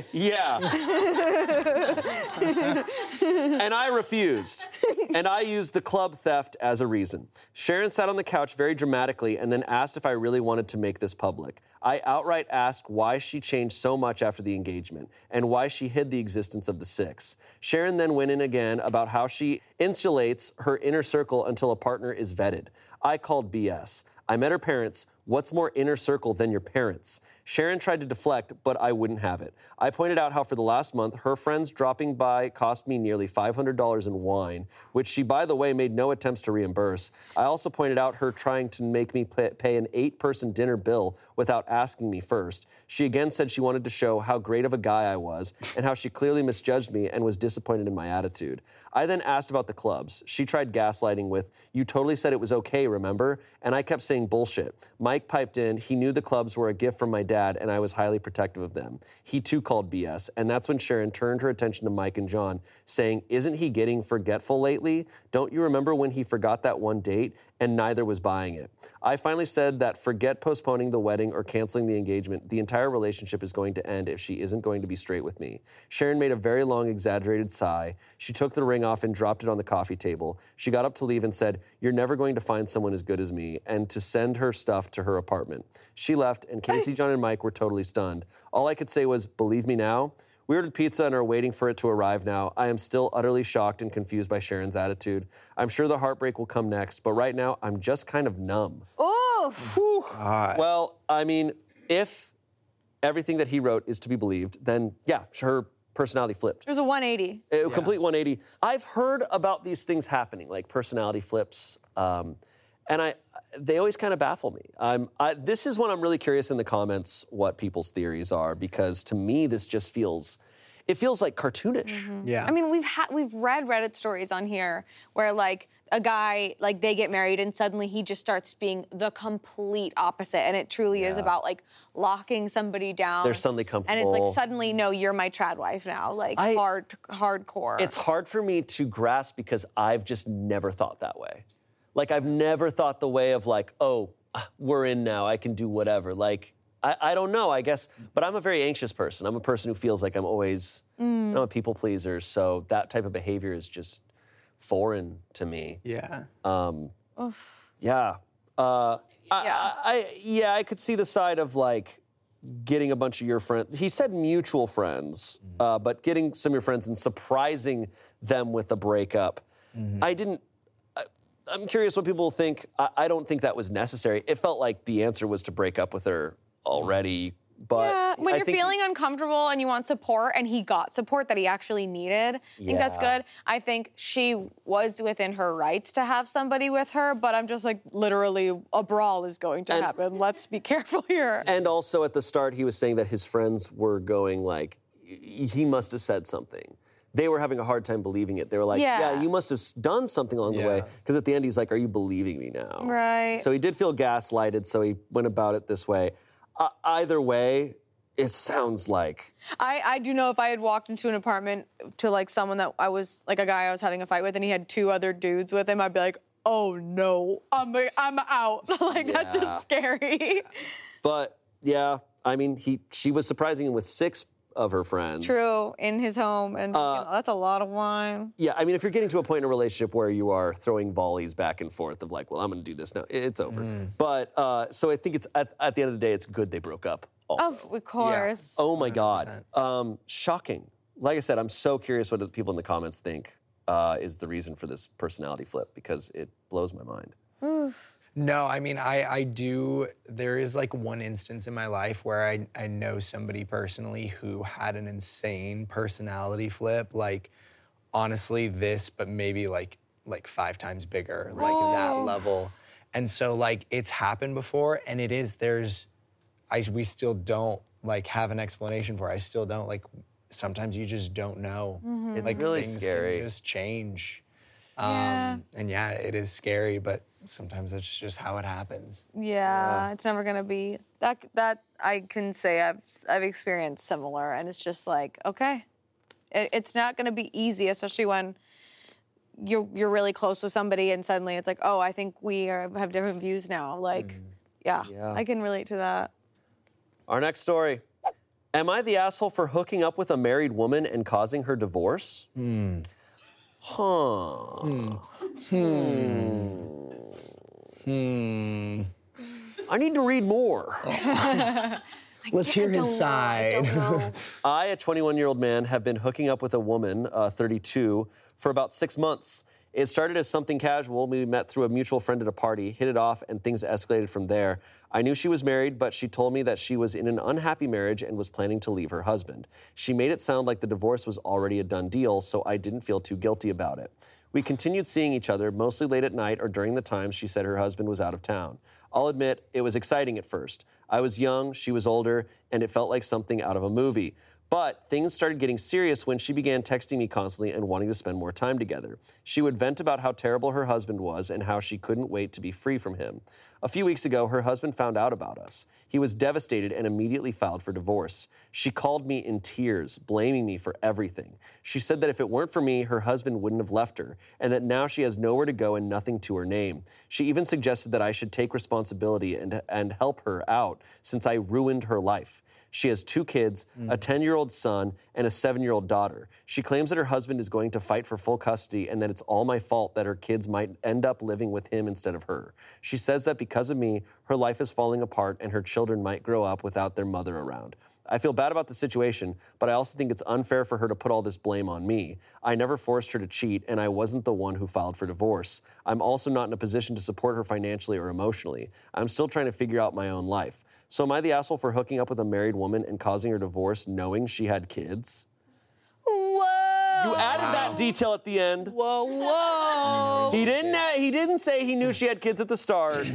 refused. And I used the club theft as a reason. Sharon sat on the couch very dramatically and then asked if I really wanted to make this public. I outright asked why she changed so much after the engagement and why she hid the existence of the 6. Sharon then went in again about how she insulates her inner circle until a partner is vetted. I called BS. I met her parents. What's more inner circle than your parents? Sharon tried to deflect, but I wouldn't have it. I pointed out how for the last month, her friends dropping by cost me nearly $500 in wine, which she, by the way, made no attempts to reimburse. I also pointed out her trying to make me pay an 8-person dinner bill without asking me first. She again said she wanted to show how great of a guy I was and how she clearly misjudged me and was disappointed in my attitude. I then asked about the clubs. She tried gaslighting with, "You totally said it was okay, remember?" And I kept saying bullshit. Mike piped in, he knew the clubs were a gift from my dad and I was highly protective of them. He too called BS, and that's when Sharon turned her attention to Mike and John, saying, "Isn't he getting forgetful lately? Don't you remember when he forgot that one date and neither was buying it?" I finally said that forget postponing the wedding or canceling the engagement. The entire relationship is going to end if she isn't going to be straight with me. Sharon made a very long, exaggerated sigh. She took the ring off and dropped it on the coffee table. She got up to leave and said, "You're never going to find someone as good as me," and to send her stuff to her apartment. She left, and Casey, John, and Mike were totally stunned. All I could say was, "Believe me now?" We ordered pizza and are waiting for it to arrive now. I am still utterly shocked and confused by Sharon's attitude. I'm sure the heartbreak will come next, but right now, I'm just kind of numb. Oof. Well, I mean, if everything that he wrote is to be believed, then yeah, her personality flipped. There's a 180. A complete 180. I've heard about these things happening, like personality flips, and they always kind of baffle me. This is when I'm really curious in the comments what people's theories are, because to me this just feels like cartoonish. Yeah. I mean, we've read Reddit stories on here where like a guy, like they get married and suddenly he just starts being the complete opposite, and it truly is about like locking somebody down. They're suddenly comfortable. And it's like suddenly, no, you're my trad wife now, like hardcore. It's hard for me to grasp because I've just never thought that way. Like, I've never thought the way of like, oh, we're in now, I can do whatever. Like, I don't know, I guess, but I'm a very anxious person. I'm a person who feels like I'm always, I'm a people pleaser, so that type of behavior is just foreign to me. Yeah. Yeah. I could see the side of like getting a bunch of your friends. He said mutual friends, but getting some of your friends and surprising them with a breakup. I'm curious what people think. I don't think that was necessary. It felt like the answer was to break up with her already. But yeah, when I you're think feeling uncomfortable and you want support, and he got support that he actually needed, I think that's Yeah. good. I think she was within her rights to have somebody with her, but I'm just like, literally, a brawl is going to happen. Let's be careful here. And also at the start, he was saying that his friends were going like, he must have said something. They were having a hard time believing it. They were like, yeah, you must have done something along the way. Because at the end, he's like, are you believing me now? Right. So he did feel gaslighted, so he went about it this way. Either way, it sounds like... I do know if I had walked into an apartment to like someone that I was, like a guy I was having a fight with, and he had 2 other dudes with him, I'd be like, oh no, I'm out. Like, that's just scary. But yeah, I mean, she was surprising him with 6 of her friends. True, in his home, and you know, that's a lot of wine. Yeah, I mean, if you're getting to a point in a relationship where you are throwing volleys back and forth of like, well, I'm going to do this now, it's over. But so I think it's at the end of the day, it's good they broke up. Also. Of course. Oh my God, shocking. Like I said, I'm so curious what the people in the comments think is the reason for this personality flip, because it blows my mind. No, I mean, I do. There is like one instance in my life where I know somebody personally who had an insane personality flip. Like, honestly, this, but maybe like 5 times bigger, like that level. And so, like, it's happened before, and it is, we still don't like have an explanation for it. I still don't, like, sometimes you just don't know. It's Like, really things scary. can just change. Yeah. And yeah, it is scary, but sometimes that's just how it happens. Yeah, it's never gonna be that. I can say I've experienced similar, and it's just like, okay, it's not gonna be easy, especially when you're really close with somebody, and suddenly it's like, oh, I think we have different views now. Like, yeah, I can relate to that. Our next story. Am I the asshole for hooking up with a married woman and causing her divorce? I need to read more. Let's hear his side. I, a 21-year-old man, have been hooking up with a woman, 32, for about 6 months. It started as something casual. We met through a mutual friend at a party, hit it off, and things escalated from there. I knew she was married, but she told me that she was in an unhappy marriage and was planning to leave her husband. She made it sound like the divorce was already a done deal, so I didn't feel too guilty about it. We continued seeing each other, mostly late at night or during the times she said her husband was out of town. I'll admit, it was exciting at first. I was young, she was older, and it felt like something out of a movie. But things started getting serious when she began texting me constantly and wanting to spend more time together. She would vent about how terrible her husband was and how she couldn't wait to be free from him. A few weeks ago, her husband found out about us. He was devastated and immediately filed for divorce. She called me in tears, blaming me for everything. She said that if it weren't for me, her husband wouldn't have left her, and that now she has nowhere to go and nothing to her name. She even suggested that I should take responsibility and help her out, since I ruined her life. She has 2 kids, a 10-year-old son, and a 7-year-old daughter. She claims that her husband is going to fight for full custody and that it's all my fault that her kids might end up living with him instead of her. She says that because of me, her life is falling apart and her children might grow up without their mother around. I feel bad about the situation, but I also think it's unfair for her to put all this blame on me. I never forced her to cheat, and I wasn't the one who filed for divorce. I'm also not in a position to support her financially or emotionally. I'm still trying to figure out my own life. So am I the asshole for hooking up with a married woman and causing her divorce knowing she had kids? Whoa. You added that detail at the end. Whoa. He didn't say he knew she had kids at the start.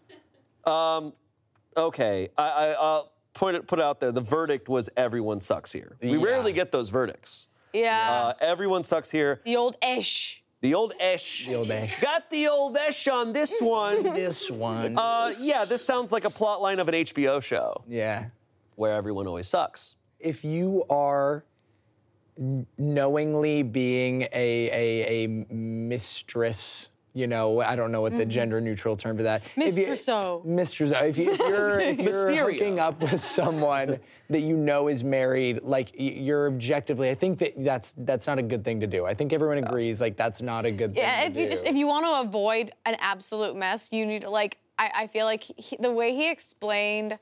Okay, I'll put it out there. The verdict was everyone sucks here. We rarely get those verdicts. Yeah. Everyone sucks here. The old ish. The old esh. The old esh. Got the old esh on this one. This one. Yeah, this sounds like a plot line of an HBO show Yeah. where everyone always sucks. If you are knowingly being a mistress you know, I don't know what the gender neutral term for that. Mistresso. Mistresso. If you're Mysterio. hooking up with someone that you know is married, like you're objectively, I think that's not a good thing to do. I think everyone agrees, like that's not a good thing to do. If you want to avoid an absolute mess, you need to like. I feel like the way he explained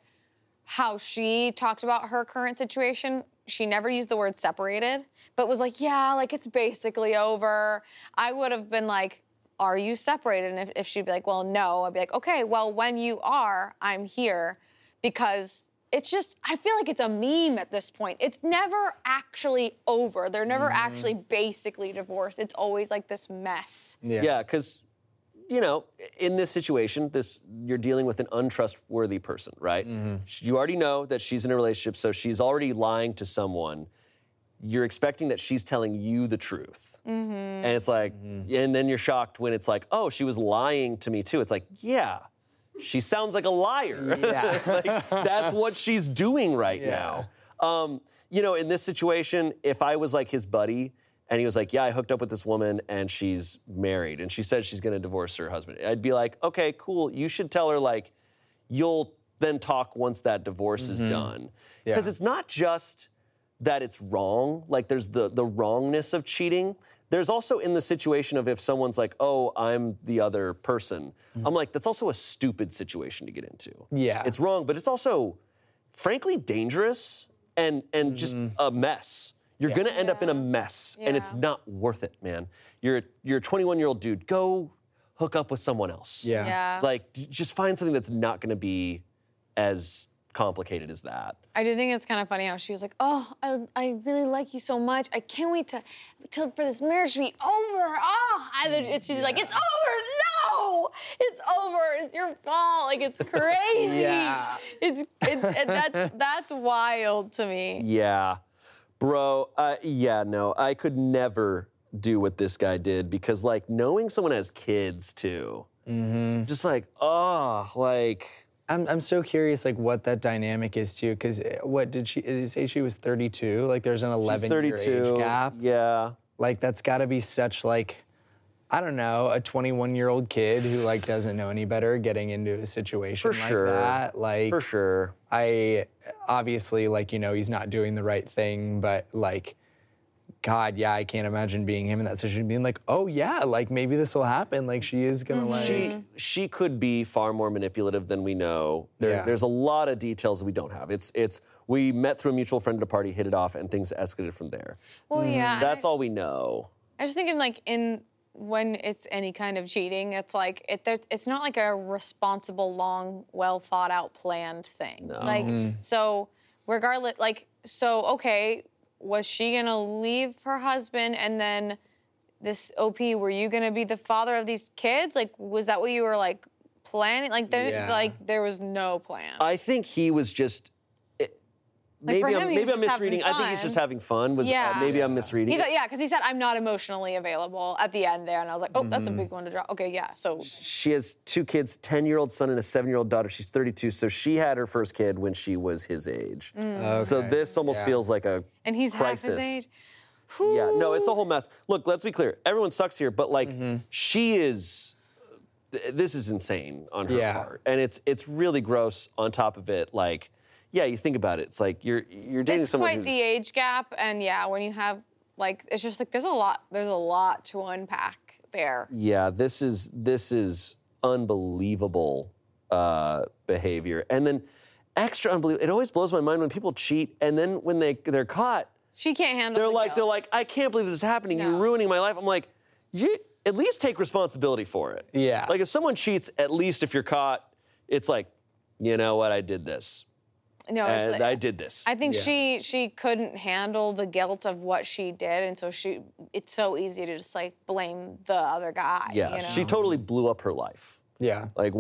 how she talked about her current situation, she never used the word separated, but was like, yeah, like it's basically over. I would have been like, are you separated? And if she'd be like, well, no, I'd be like, okay, well, when you are, I'm here. Because it's just, I feel like it's a meme at this point. It's never actually over. They're never actually basically divorced. It's always like this mess. Yeah, because, you know, in this situation, you're dealing with an untrustworthy person, right? You already know that she's in a relationship, so she's already lying to someone. You're expecting that she's telling you the truth. And it's like, and then you're shocked when it's like, oh, she was lying to me too. It's like, yeah, she sounds like a liar. Yeah. Like, that's what she's doing right now. You know, in this situation, if I was like his buddy and he was like, yeah, I hooked up with this woman and she's married and she said she's gonna divorce her husband, I'd be like, okay, cool. You should tell her, like, you'll then talk once that divorce is done. Because it's not just that it's wrong, like there's the wrongness of cheating. There's also in the situation of if someone's like, oh, I'm the other person. I'm like, that's also a stupid situation to get into. Yeah. It's wrong, but it's also, frankly, dangerous and just a mess. You're gonna end up in a mess, and it's not worth it, man. You're a 21-year-old dude. Go hook up with someone else. Yeah. Like, just find something that's not gonna be as complicated as that. I do think it's kind of funny how she was like, oh, I really like you so much. I can't wait for this marriage to be over. Oh, and then she's like, it's over. No, it's over. It's your fault. Like, it's crazy. That's wild to me. Yeah. Bro, no, I could never do what this guy did because, like, knowing someone has kids, too, just like, oh, like... I'm so curious, like, what that dynamic is, too, because what did you say she was 32? Like, there's an 11-year age gap? Yeah. Like, that's got to be such, like, I don't know, a 21-year-old kid who, like, doesn't know any better getting into a situation like that. Like, for sure. Obviously, like, you know, he's not doing the right thing, but, like, God, yeah, I can't imagine being him in that situation, being like, oh, yeah, like, maybe this will happen. Like, she is gonna, like... She could be far more manipulative than we know. There's a lot of details that we don't have. We met through a mutual friend at a party, hit it off, and things escalated from there. Well, yeah. That's all we know. I was thinking, like, when it's any kind of cheating, it's like, it's not like a responsible, long, well thought out, planned thing. No. Like, so regardless, like, so, okay, was she gonna leave her husband and then this OP, were you gonna be the father of these kids? Like, was that what you were, like, planning? Like, there was no plan. I think he was just... Like, maybe for him, he was I'm just misreading. having I think he's fun. just having fun. Maybe I'm misreading. Because he said, I'm not emotionally available at the end there. And I was like, oh, that's a big one to drop. Okay, yeah, so. She has 2 kids, 10-year-old son and a 7-year-old daughter. She's 32, so she had her first kid when she was his age. Okay. So this almost feels like a And he's crisis. half his age? Yeah, no, it's a whole mess. Look, let's be clear. Everyone sucks here, but, like, she is... This is insane on her part. And it's really gross on top of it, like... Yeah, you think about it. It's like you're dating someone who's... It's quite the age gap, and yeah, when you have, like, it's just like there's a lot to unpack there. Yeah, this is unbelievable behavior, and then extra unbelievable. It always blows my mind when people cheat, and then when they're caught, she can't handle. They're like, I can't believe this is happening. No. You're ruining my life. I'm like, you at least take responsibility for it. Yeah. Like if someone cheats, at least if you're caught, it's like, you know what, I did this. No, it's like, I did this. I think she couldn't handle the guilt of what she did, and so it's so easy to just like blame the other guy. Yeah, you know? she totally blew up her life. Yeah. Like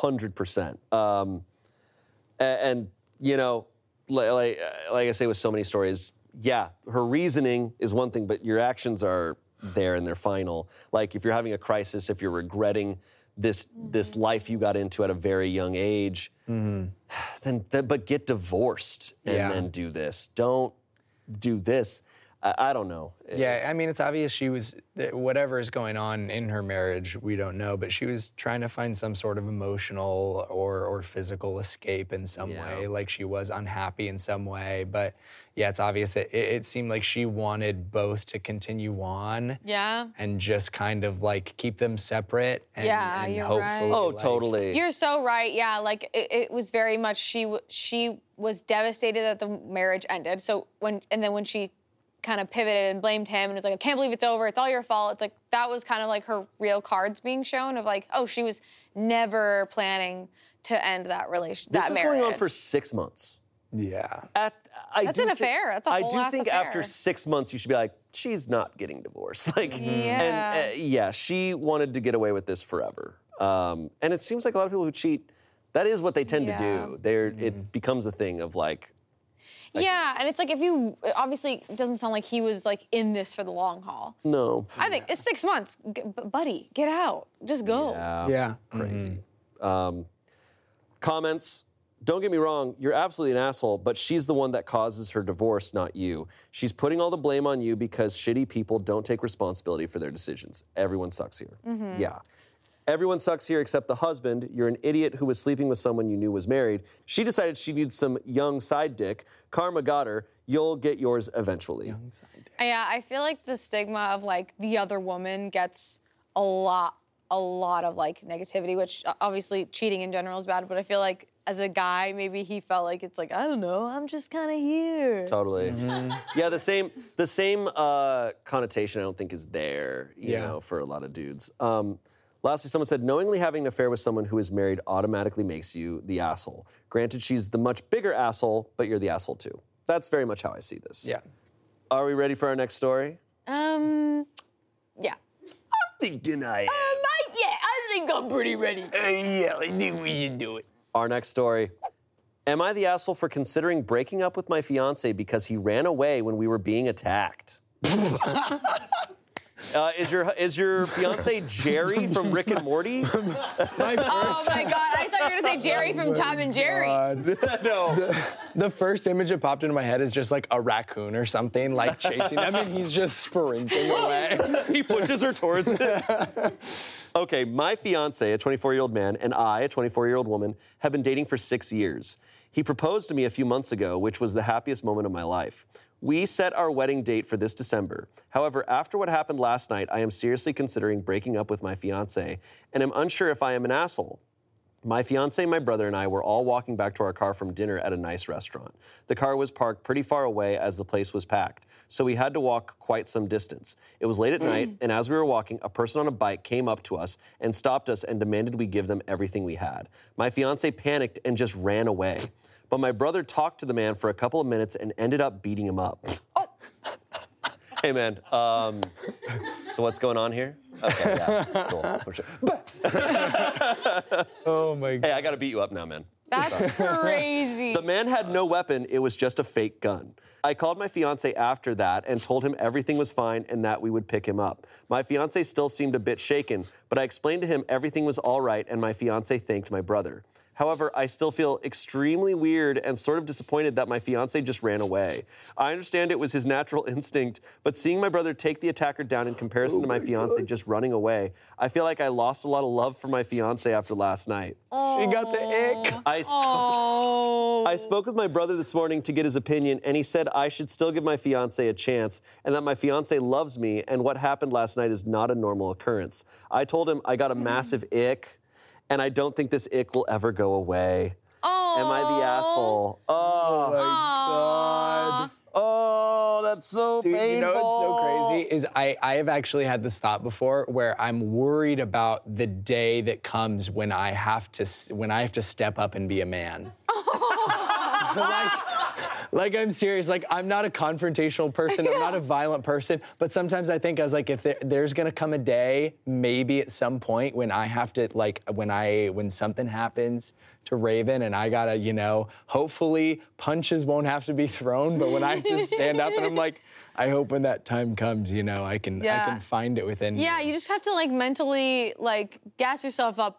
100%. And you know, like I say with so many stories, yeah, her reasoning is one thing, but your actions are there and they're final. Like if you're having a crisis, if you're regretting this life you got into at a very young age, but get divorced and then do this. Don't do this. I don't know. Yeah, I mean, it's obvious she was, whatever is going on in her marriage, we don't know, but she was trying to find some sort of emotional or physical escape in some way, like she was unhappy in some way. But yeah, it's obvious that it seemed like she wanted both to continue on. Yeah. And just kind of like keep them separate. And, Yeah, and you're hopefully, right. Oh, like, totally. You're so right. Yeah, like it was very much she was devastated that the marriage ended. So when she kind of pivoted and blamed him and was like, I can't believe it's over. It's all your fault. It's like that was kind of like her real cards being shown of like, oh, she was never planning to end that relationship. This was going on for 6 months. Yeah. That's an affair. That's a whole I ass do think affair. after 6 months, you should be like, she's not getting divorced. Like, Yeah. And yeah, she wanted to get away with this forever. And it seems like a lot of people who cheat, that is what they tend to do. It becomes a thing of like. Yeah, and it's like if you obviously it doesn't sound like he was like in this for the long haul. No. I think it's 6 months, buddy. Get out. Just go. Yeah. Crazy. Comments. Don't get me wrong, you're absolutely an asshole, but she's the one that causes her divorce, not you. She's putting all the blame on you because shitty people don't take responsibility for their decisions. Everyone sucks here. Yeah. Everyone sucks here except the husband. You're an idiot who was sleeping with someone you knew was married. She decided she needs some young side dick. Karma got her. You'll get yours eventually. Yeah, I feel like the stigma of like the other woman gets a lot of like negativity, which obviously cheating in general is bad, but I feel like as a guy, maybe he felt like it's like, I don't know, I'm just kind of here. Totally. Yeah, the same connotation I don't think is there, you know, for a lot of dudes. Lastly, someone said, knowingly having an affair with someone who is married automatically makes you the asshole. Granted, she's the much bigger asshole, but you're the asshole too. That's very much how I see this. Yeah. Are we ready for our next story? Yeah. Thinking I am. Yeah, I think I'm pretty ready. Yeah, I think we should do it. Our next story. Am I the asshole for considering breaking up with my fiance because he ran away when we were being attacked? Is your fiance Jerry from Rick and Morty? Oh my God, I thought you were gonna say Jerry from Tom and Jerry. No. The first image that popped into my head is just like a raccoon or something, like chasing them, and he's just sprinting away. He pushes her towards it. Okay, my fiance, a 24-year-old man, and I, a 24-year-old woman, have been dating for 6 years. He proposed to me a few months ago, which was the happiest moment of my life. We set our wedding date for this December. However, after what happened last night, I am seriously considering breaking up with my fiance, and am unsure if I am an asshole. My fiance, my brother, and I were all walking back to our car from dinner at a nice restaurant. The car was parked pretty far away as the place was packed, so we had to walk quite some distance. It was late at night, and as we were walking, a person on a bike came up to us and stopped us and demanded we give them everything we had. My fiance panicked and just ran away. But my brother talked to the man for a couple of minutes and ended up beating him up. Hey, man, so what's going on here? Okay, yeah, cool. For sure. Oh my God. Hey, I gotta beat you up now, man. That's crazy. The man had no weapon, it was just a fake gun. I called my fiance after that and told him everything was fine and that we would pick him up. My fiance still seemed a bit shaken, but I explained to him everything was all right and my fiance thanked my brother. However, I still feel extremely weird and sort of disappointed that my fiance just ran away. I understand it was his natural instinct, but seeing my brother take the attacker down in comparison to my fiance just running away, I feel like I lost a lot of love for my fiance after last night. She got the ick. I spoke with my brother this morning to get his opinion, and he said I should still give my fiance a chance and that my fiance loves me and what happened last night is not a normal occurrence. I told him I got a massive ick, and I don't think this ick will ever go away. Am I the asshole? Oh, my God. Oh, that's so Dude, painful. you know what's so crazy is I have actually had this thought before where I'm worried about the day that comes when I have to step up and be a man. Like I'm serious. Like I'm not a confrontational person. I'm not a violent person. But sometimes I think I was like, if there's gonna come a day, maybe at some point when I have to like when something happens to Raven and I gotta, you know, hopefully punches won't have to be thrown. But when I have to stand up and I'm like, I hope when that time comes, you know, I can find it within me. Yeah, you just have to like mentally like gas yourself up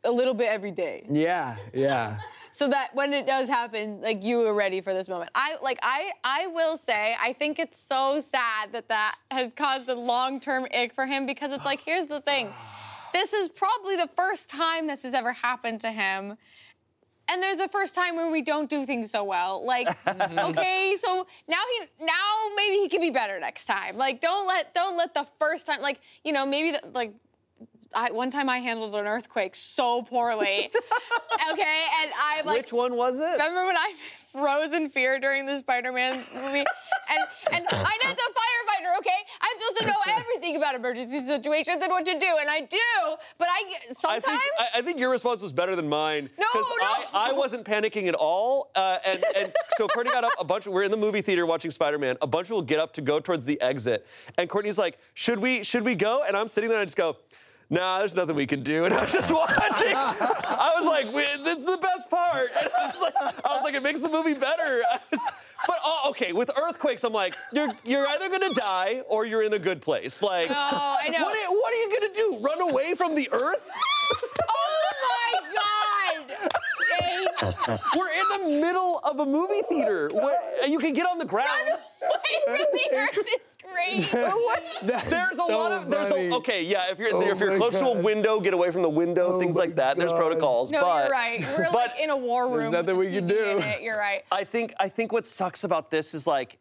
a little bit every day. Yeah. So that when it does happen, like you were ready for this moment. I will say, I think it's so sad that has caused a long-term ick for him because it's like, here's the thing. This is probably the first time this has ever happened to him. And there's a first time when we don't do things so well. Like, okay, so now maybe he can be better next time. Like, don't let the first time, like, you know, maybe one time I handled an earthquake so poorly. Okay, and I like. Which one was it? Remember when I froze in fear during the Spider-Man movie? and I know it's a firefighter, okay? I'm supposed to know everything about emergency situations and what to do, and I do. But sometimes. I think your response was better than mine. No. I wasn't panicking at all, and so Courtney got up. We're in the movie theater watching Spider-Man. A bunch of people get up to go towards the exit, and Courtney's like, "Should we go?" And I'm sitting there and I just go, "Nah, there's nothing we can do." And I was just watching. I was like, "This is the best part." And I was like, "It makes the movie better." Okay, with earthquakes, I'm like, "You're either gonna die or you're in a good place." Like, oh, I know. What are you gonna do? Run away from the earth? Oh my God! Shane. We're in the middle of a movie theater. You can get on the ground. Run away from the earth is great. There's a lot of okay, yeah. If you're close to a God. window, get away from the window. Things like that. There's protocols. No, but, you're right. We're like in a war room. There's nothing with we can TV do. in it. You're right. I think what sucks about this is like,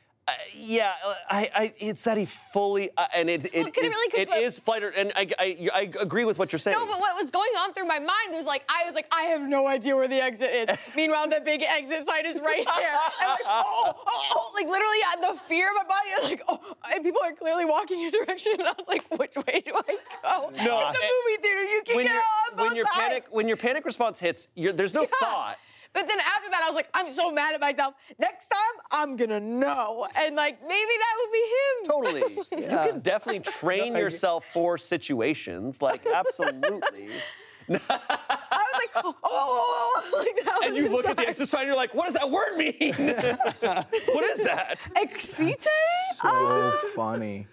it's that he fully and it is flight and I agree with what you're saying. No, but what was going on through my mind was like, I have no idea where the exit is. Meanwhile, the big exit sign is right there. I'm like, oh, like literally the fear of my body. I was like, oh, and people are clearly walking in a direction, and I was like, which way do I go? No, it's a movie theater. You can get on both sides. When your panic response hits, there's no thought. But then after that, I was like, I'm so mad at myself. Next time, I'm gonna know. And like, maybe that would be him. Totally. You can definitely train yourself for situations. Like, absolutely. I was like, like that. And you look at the exit sign and you're like, what does that word mean? What is that? Excite? So funny.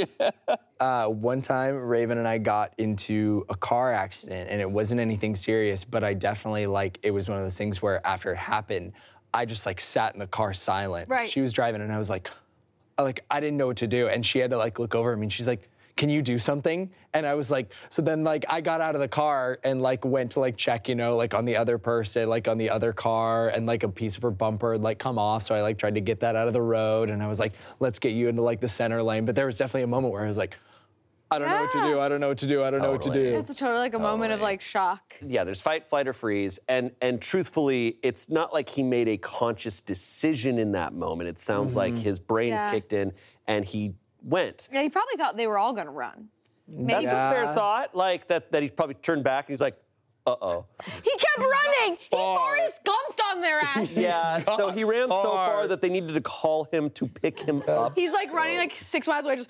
One time, Raven and I got into a car accident, and it wasn't anything serious, but I definitely, it was one of those things where after it happened, I just, sat in the car silent. Right. She was driving, and I was like, I didn't know what to do, and she had to, look over at me, and she's like, can you do something? And I was like, so then I got out of the car and went to check, on the other person, on the other car, and a piece of her bumper had come off. So I tried to get that out of the road, and I was like, let's get you into the center lane. But there was definitely a moment where I was like, I don't know what to do. I don't know what to do. I don't know what to do. It's totally a moment of shock. Yeah, there's fight, flight, or freeze. And truthfully, it's not like he made a conscious decision in that moment. It sounds like his brain kicked in and he went. Yeah, he probably thought they were all gonna run. That's a fair thought, that he probably turned back and he's like, uh-oh. He kept running! He Forrest Gumped on their ass! Yeah, so he ran so far that they needed to call him to pick him up. He's running 6 miles away, just...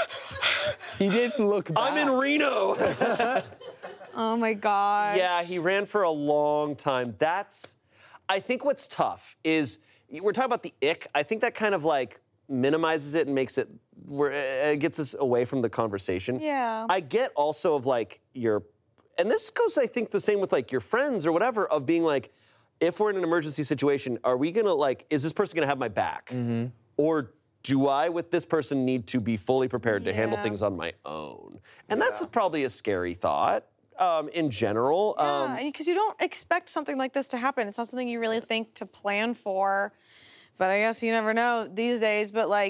He didn't look back. I'm in Reno! Oh my gosh. Yeah, he ran for a long time. I think what's tough is, we're talking about the ick. I think that kind of minimizes it and makes it, it gets us away from the conversation. Yeah. I get also of and this goes, I think, the same with your friends or whatever, of being if we're in an emergency situation, are we gonna is this person gonna have my back? Mm-hmm. Or do I, with this person, need to be fully prepared to handle things on my own? And that's probably a scary thought. In general. Yeah, because you don't expect something like this to happen. It's not something you really think to plan for. But I guess you never know these days. But I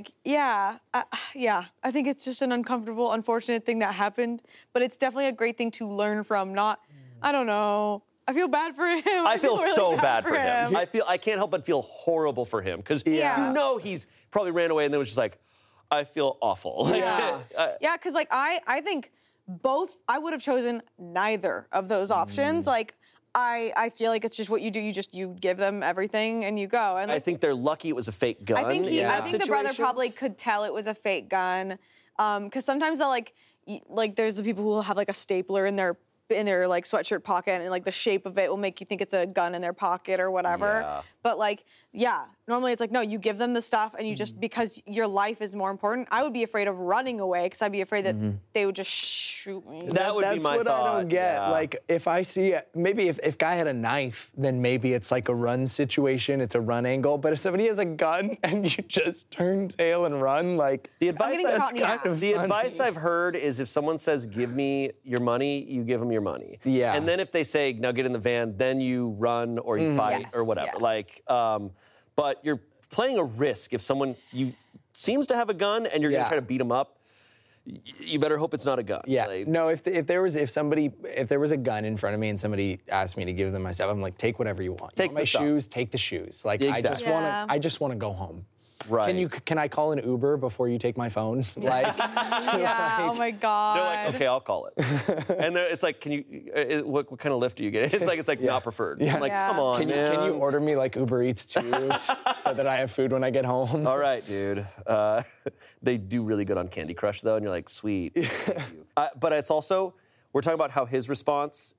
think it's just an uncomfortable, unfortunate thing that happened. But it's definitely a great thing to learn from. I don't know. I feel bad for him. I feel really so bad for him. him. I can't help but feel horrible for him because he's probably ran away and then was just I feel awful. Yeah, because I think both. I would have chosen neither of those options. I feel like it's just what you do. You give them everything and you go. And I think they're lucky it was a fake gun. I think the brother probably could tell it was a fake gun, because sometimes they'll there's the people who will have a stapler in their sweatshirt pocket and the shape of it will make you think it's a gun in their pocket or whatever. Yeah. But normally it's like, no, you give them the stuff and you just, because your life is more important. I would be afraid of running away because I'd be afraid that they would just shoot me. That would be That's my what thought. I don't get. Yeah. Like, if I see, maybe if Guy had a knife, then maybe it's like a run situation, it's a run angle. But if somebody has a gun and you just turn tail and run, like, The advice, getting shot in the ass. the advice I've heard is if someone says, give me your money, you give them your money. Yeah. And then if they say, now get in the van, then you run or you fight Yes, or whatever. yes. Like, but you're playing a risk. If someone seems to have a gun and you're going Yeah. to try to beat them up, you better hope it's not a gun. yeah. Like, No, if there was a gun in front of me and somebody asked me to give them my stuff, I'm like, take whatever you want. Take You want my the stuff. shoes, take the shoes. Like, Exactly. I just want to go home. Right. Can I call an Uber before you take my phone? Like, Yeah, oh my God. They're like, okay, I'll call it. And it's like, can you, what kind of lift do you get? It's like not preferred. I'm like, Yeah. come on, can you order me like Uber Eats too, so that I have food when I get home? All right, dude. They do really good on Candy Crush, though, and you're like, sweet. Thank you. But it's also, we're talking about how his response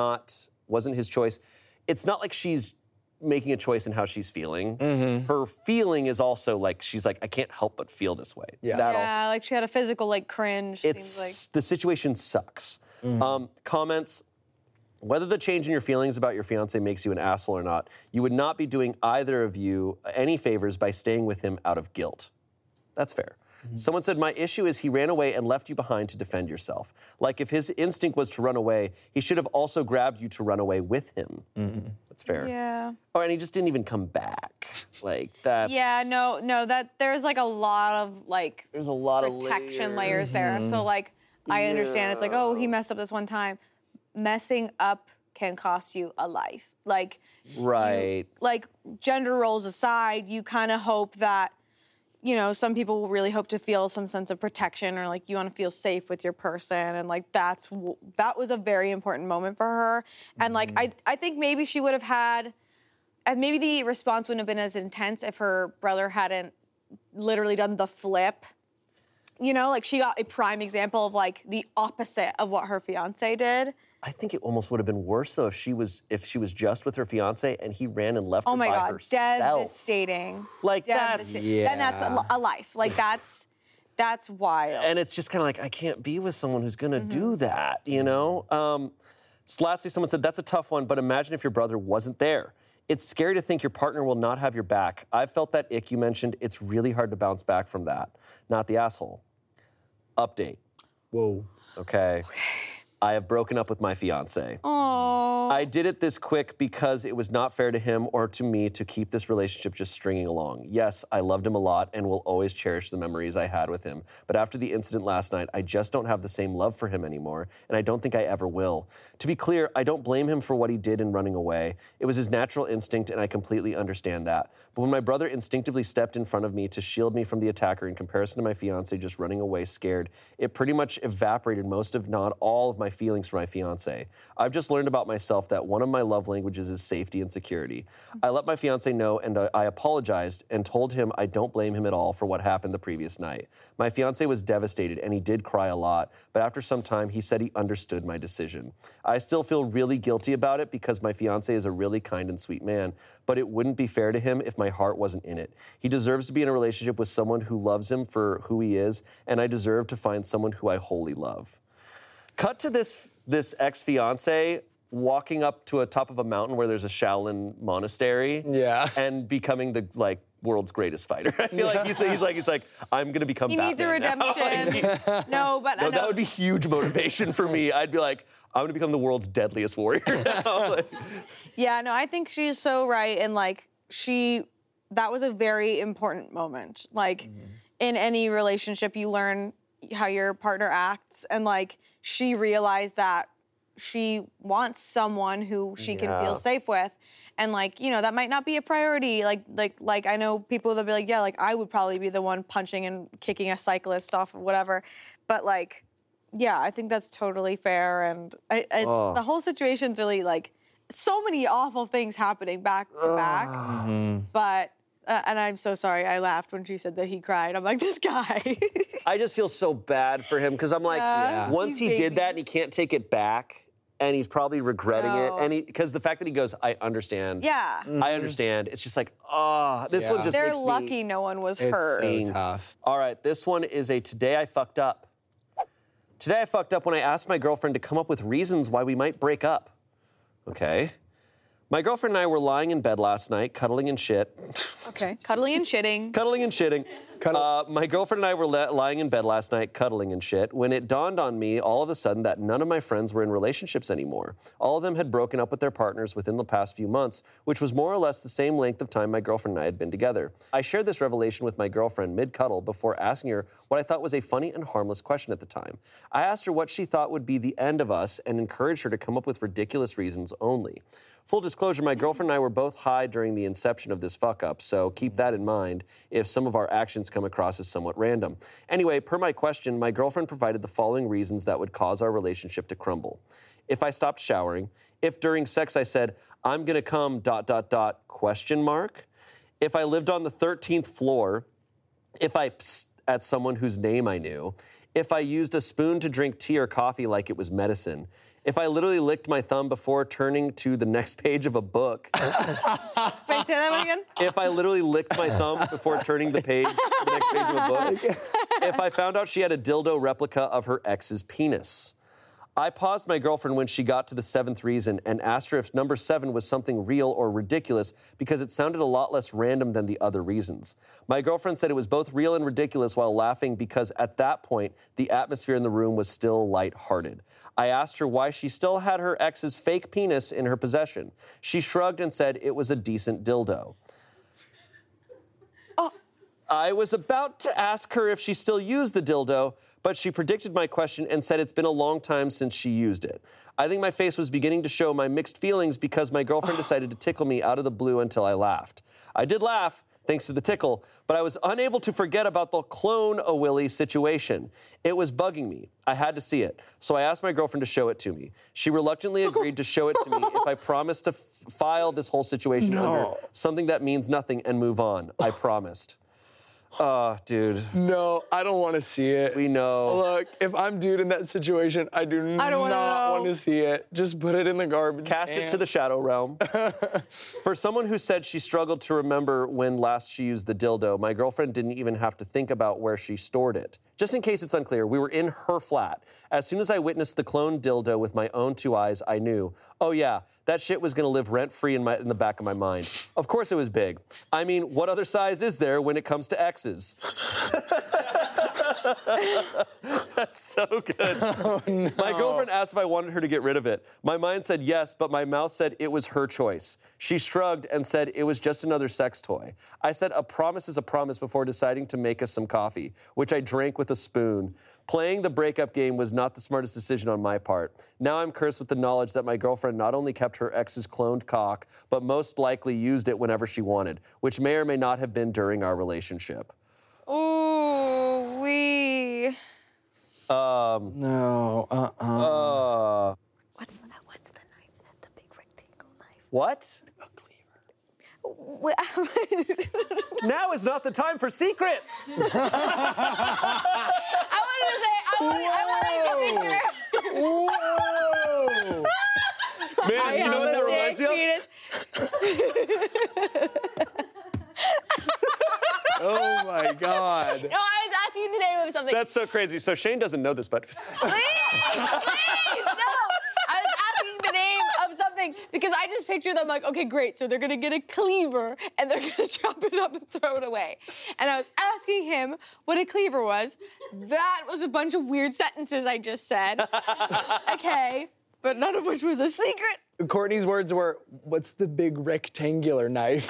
wasn't his choice. It's not like she's making a choice in how she's feeling. Her feeling is also like, she's like, I can't help but feel this way. Yeah. That Yeah, like she had a physical like cringe. it's the situation sucks. Comments. Whether the change in your feelings about your fiance makes you an asshole or not, you would not be doing either of you any favors by staying with him out of guilt. That's fair. Someone said, my issue is he ran away and left you behind to defend yourself. Like if his instinct was to run away, he should have also grabbed you to run away with him. That's fair. Yeah. Oh, and he just didn't even come back. Like that's. Yeah, no, that there's like a lot of like There's a lot of protection layers there. So like I understand it's like, oh, he messed up this one time. Messing up can cost you a life. Like Right. like gender roles aside, you kind of hope that, you know, some people will really hope to feel some sense of protection or like you want to feel safe with your person. And like that was a very important moment for her. And like I think maybe she would have had, and maybe the response wouldn't have been as intense if her brother hadn't literally done the flip. You know, like she got a prime example of like the opposite of what her fiance did. I think it almost would have been worse though if she was just with her fiance and he ran and left Oh her my by God, herself. devastating. Like that's Then that's a life. Like that's wild. and it's just kind of like I can't be with someone who's gonna do that, you know. So lastly, someone said that's a tough one, but imagine if your brother wasn't there. It's scary to think your partner will not have your back. I've felt that ick you mentioned. It's really hard to bounce back from that. Not the asshole. Update. Whoa. Okay. I have broken up with my fiance. Aww. I did it this quick because it was not fair to him or to me to keep this relationship just stringing along. Yes, I loved him a lot and will always cherish the memories I had with him. But after the incident last night, I just don't have the same love for him anymore, and I don't think I ever will. To be clear, I don't blame him for what he did in running away. It was his natural instinct, and I completely understand that. But when my brother instinctively stepped in front of me to shield me from the attacker in comparison to my fiance just running away scared, it pretty much evaporated most, if not all, of my feelings for my fiance. I've just learned about myself that one of my love languages is safety and security. I let my fiance know and I apologized and told him I don't blame him at all for what happened the previous night. My fiance was devastated and he did cry a lot, but after some time he said he understood my decision. I still feel really guilty about it because my fiance is a really kind and sweet man, but it wouldn't be fair to him if my heart wasn't in it. He deserves to be in a relationship with someone who loves him for who he is, and I deserve to find someone who I wholly love. Cut to this ex-fiance walking up to a top of a mountain where there's a Shaolin monastery. Yeah. And becoming the world's greatest fighter. I feel like he's like I'm gonna become He needs a Batman now. redemption. No, but I know. That would be huge motivation for me. I'd be like, I'm gonna become the world's deadliest warrior now. Yeah, no, I think she's so right. And like that was a very important moment. Like in any relationship, you learn how your partner acts. And like she realized that she wants someone who she can feel safe with. And like, you know, that might not be a priority. Like I know people that'll be like, yeah, like I would probably be the one punching and kicking a cyclist off or whatever. But like, yeah, I think that's totally fair. And the whole situation's really like so many awful things happening back to back. But, and I'm so sorry, I laughed when she said that he cried. I'm like, this guy. I just feel so bad for him because I'm like, once he's he did baby. that and he can't take it back, and he's probably regretting it. Oh. And because the fact that he goes, I understand. Yeah. I understand. It's just like, this one just They're makes lucky me... no one was It's hurt. so tough. All right, this one is a today I fucked up. Today I fucked up when I asked my girlfriend to come up with reasons why we might break up. Okay. My girlfriend and I were lying in bed last night, cuddling and shit. Okay. Cuddling and shitting. Cuddling and shitting. My girlfriend and I were lying in bed last night, cuddling and shit, when it dawned on me all of a sudden that none of my friends were in relationships anymore. All of them had broken up with their partners within the past few months, which was more or less the same length of time my girlfriend and I had been together. I shared this revelation with my girlfriend mid-cuddle before asking her what I thought was a funny and harmless question at the time. I asked her what she thought would be the end of us and encouraged her to come up with ridiculous reasons only. Full disclosure, my girlfriend and I were both high during the inception of this fuck-up, so keep that in mind if some of our actions come across as somewhat random. Anyway, per my question, my girlfriend provided the following reasons that would cause our relationship to crumble. If I stopped showering, if during sex I said, I'm gonna come, ... If I lived on the 13th floor, if I psst at someone whose name I knew, if I used a spoon to drink tea or coffee like it was medicine, if I literally licked my thumb before turning to the next page of a book. Wait, say that one again. If I literally licked my thumb before turning the page to the next page of a book. If I found out she had a dildo replica of her ex's penis. I paused my girlfriend when she got to the 7th reason and asked her if number 7 was something real or ridiculous because it sounded a lot less random than the other reasons. My girlfriend said it was both real and ridiculous while laughing because at that point, the atmosphere in the room was still lighthearted. I asked her why she still had her ex's fake penis in her possession. She shrugged and said it was a decent dildo. I was about to ask her if she still used the dildo, but she predicted my question and said it's been a long time since she used it. I think my face was beginning to show my mixed feelings because my girlfriend decided to tickle me out of the blue until I laughed. I did laugh, thanks to the tickle, but I was unable to forget about the clone-a-willy situation. It was bugging me. I had to see it, so I asked my girlfriend to show it to me. She reluctantly agreed to show it to me if I promised to file this whole situation under something that means nothing and move on. I promised. Dude. No, I don't want to see it. We know. Look, if I'm dude in that situation, I do not want to see it. Just put it in the garbage Cast can. it to the shadow realm. For someone who said she struggled to remember when last she used the dildo, my girlfriend didn't even have to think about where she stored it. Just in case it's unclear, we were in her flat. As soon as I witnessed the clone dildo with my own 2 eyes, I knew, oh yeah, that shit was gonna live rent-free in the back of my mind. Of course it was big. I mean, what other size is there when it comes to X's? That's so good. Oh, no. My girlfriend asked if I wanted her to get rid of it. My mind said yes, but my mouth said it was her choice. She shrugged and said it was just another sex toy. I said a promise is a promise before deciding to make us some coffee, which I drank with a spoon. Playing the breakup game was not the smartest decision on my part. Now I'm cursed with the knowledge that my girlfriend not only kept her ex's cloned cock, but most likely used it whenever she wanted, which may or may not have been during our relationship. Ooh, No, What's the knife? The big rectangle knife. What? Now is not the time for secrets. I wanted to say, I wanted a picture. Whoa! Man, you know what that reminds me of? Oh my God. No, I was asking the name of something. That's so crazy. So Shane doesn't know this, but... Please, no. I was asking the name of something because I just picture them like, okay, great. So they're gonna get a cleaver and they're gonna chop it up and throw it away. And I was asking him what a cleaver was. That was a bunch of weird sentences I just said. Okay, but none of which was a secret. Courtney's words were, what's the big rectangular knife?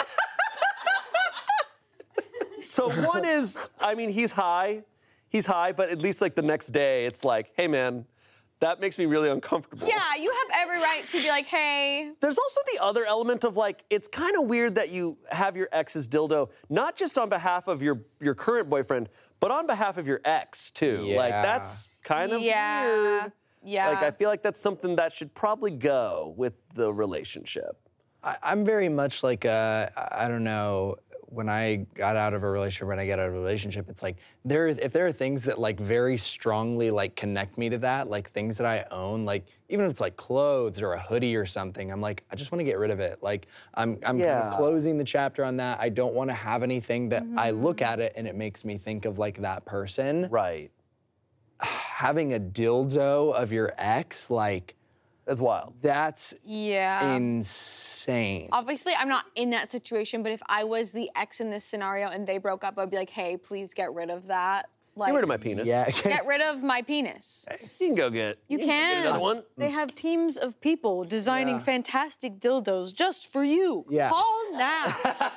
So one is, I mean, he's high, but at least like the next day, it's like, hey man, that makes me really uncomfortable. Yeah, you have every right to be like, hey. There's also the other element of like, it's kind of weird that you have your ex's dildo, not just on behalf of your current boyfriend, but on behalf of your ex too. Yeah. Like that's kind of weird. Yeah. Like I feel like that's something that should probably go with the relationship. I'm very much like I don't know, when I got out of a relationship, when I get out of a relationship, it's like if there are things that like very strongly like connect me to that, like things that I own, like even if it's like clothes or a hoodie or something, I'm like, I just want to get rid of it. Like I'm kind of closing the chapter on that. I don't want to have anything that I look at it and it makes me think of like that person. Right. Having a dildo of your ex, like, That's wild. that's Yeah. insane. Obviously, I'm not in that situation, but if I was the ex in this scenario and they broke up, I'd be like, hey, please get rid of that. Like, Get rid of my penis. Yeah. get rid of my penis. You can go get. You Go can. get another one. They have teams of people designing fantastic dildos just for you. Yeah. Call them now.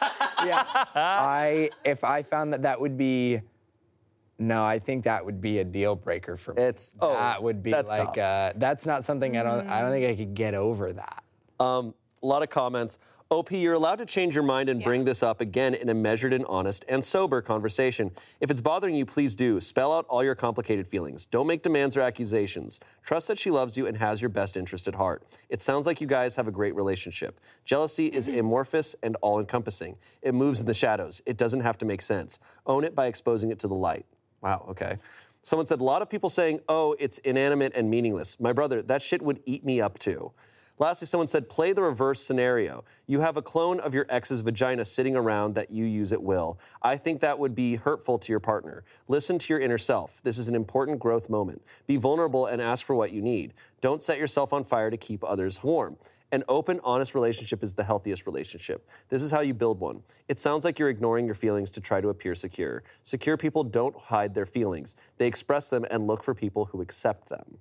Yeah. If I found that would be, no, I think that would be a deal breaker for me. That would be that's like, tough. that's not something I don't think I could get over that. A lot of comments. OP, you're allowed to change your mind and bring this up again in a measured and honest and sober conversation. If it's bothering you, please do. Spell out all your complicated feelings. Don't make demands or accusations. Trust that she loves you and has your best interest at heart. It sounds like you guys have a great relationship. Jealousy is amorphous and all-encompassing. It moves in the shadows. It doesn't have to make sense. Own it by exposing it to the light. Wow, okay. Someone said, a lot of people saying, oh, it's inanimate and meaningless. My brother, that shit would eat me up too. Lastly, someone said, play the reverse scenario. You have a clone of your ex's vagina sitting around that you use at will. I think that would be hurtful to your partner. Listen to your inner self. This is an important growth moment. Be vulnerable and ask for what you need. Don't set yourself on fire to keep others warm. An open, honest relationship is the healthiest relationship. This is how you build one. It sounds like you're ignoring your feelings to try to appear secure. Secure people don't hide their feelings. They express them and look for people who accept them.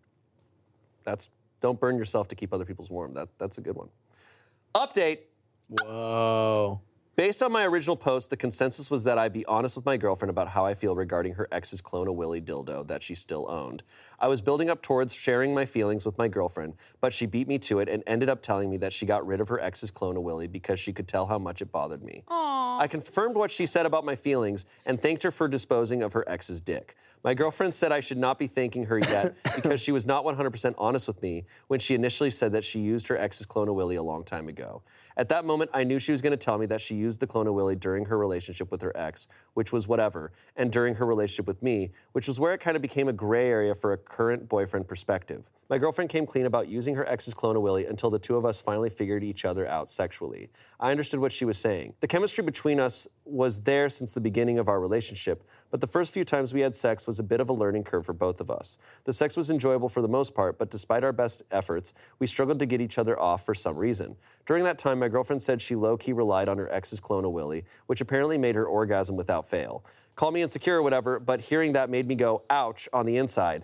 Don't burn yourself to keep other people's warm. That's a good one. Update. Whoa. Based on my original post, the consensus was that I be honest with my girlfriend about how I feel regarding her ex's Clone-A-Willy dildo that she still owned. I was building up towards sharing my feelings with my girlfriend, but she beat me to it and ended up telling me that she got rid of her ex's Clone-A-Willy because she could tell how much it bothered me. I confirmed what she said about my feelings and thanked her for disposing of her ex's dick. My girlfriend said I should not be thanking her yet because she was not 100% honest with me when she initially said that she used her ex's Clone-A-Willy a long time ago. At that moment, I knew she was going to tell me that she used the Clone-A-Willy during her relationship with her ex, which was whatever, and during her relationship with me, which was where it kind of became a gray area for a current boyfriend perspective. My girlfriend came clean about using her ex's Clone-A-Willy until the two of us finally figured each other out sexually. I understood what she was saying. The chemistry between us was there since the beginning of our relationship, but the first few times we had sex was a bit of a learning curve for both of us. The sex was enjoyable for the most part, but despite our best efforts, we struggled to get each other off for some reason. During that time, my girlfriend said she low-key relied on her ex's Clone-A-Willy, which apparently made her orgasm without fail. Call me insecure or whatever, but hearing that made me go, ouch, on the inside.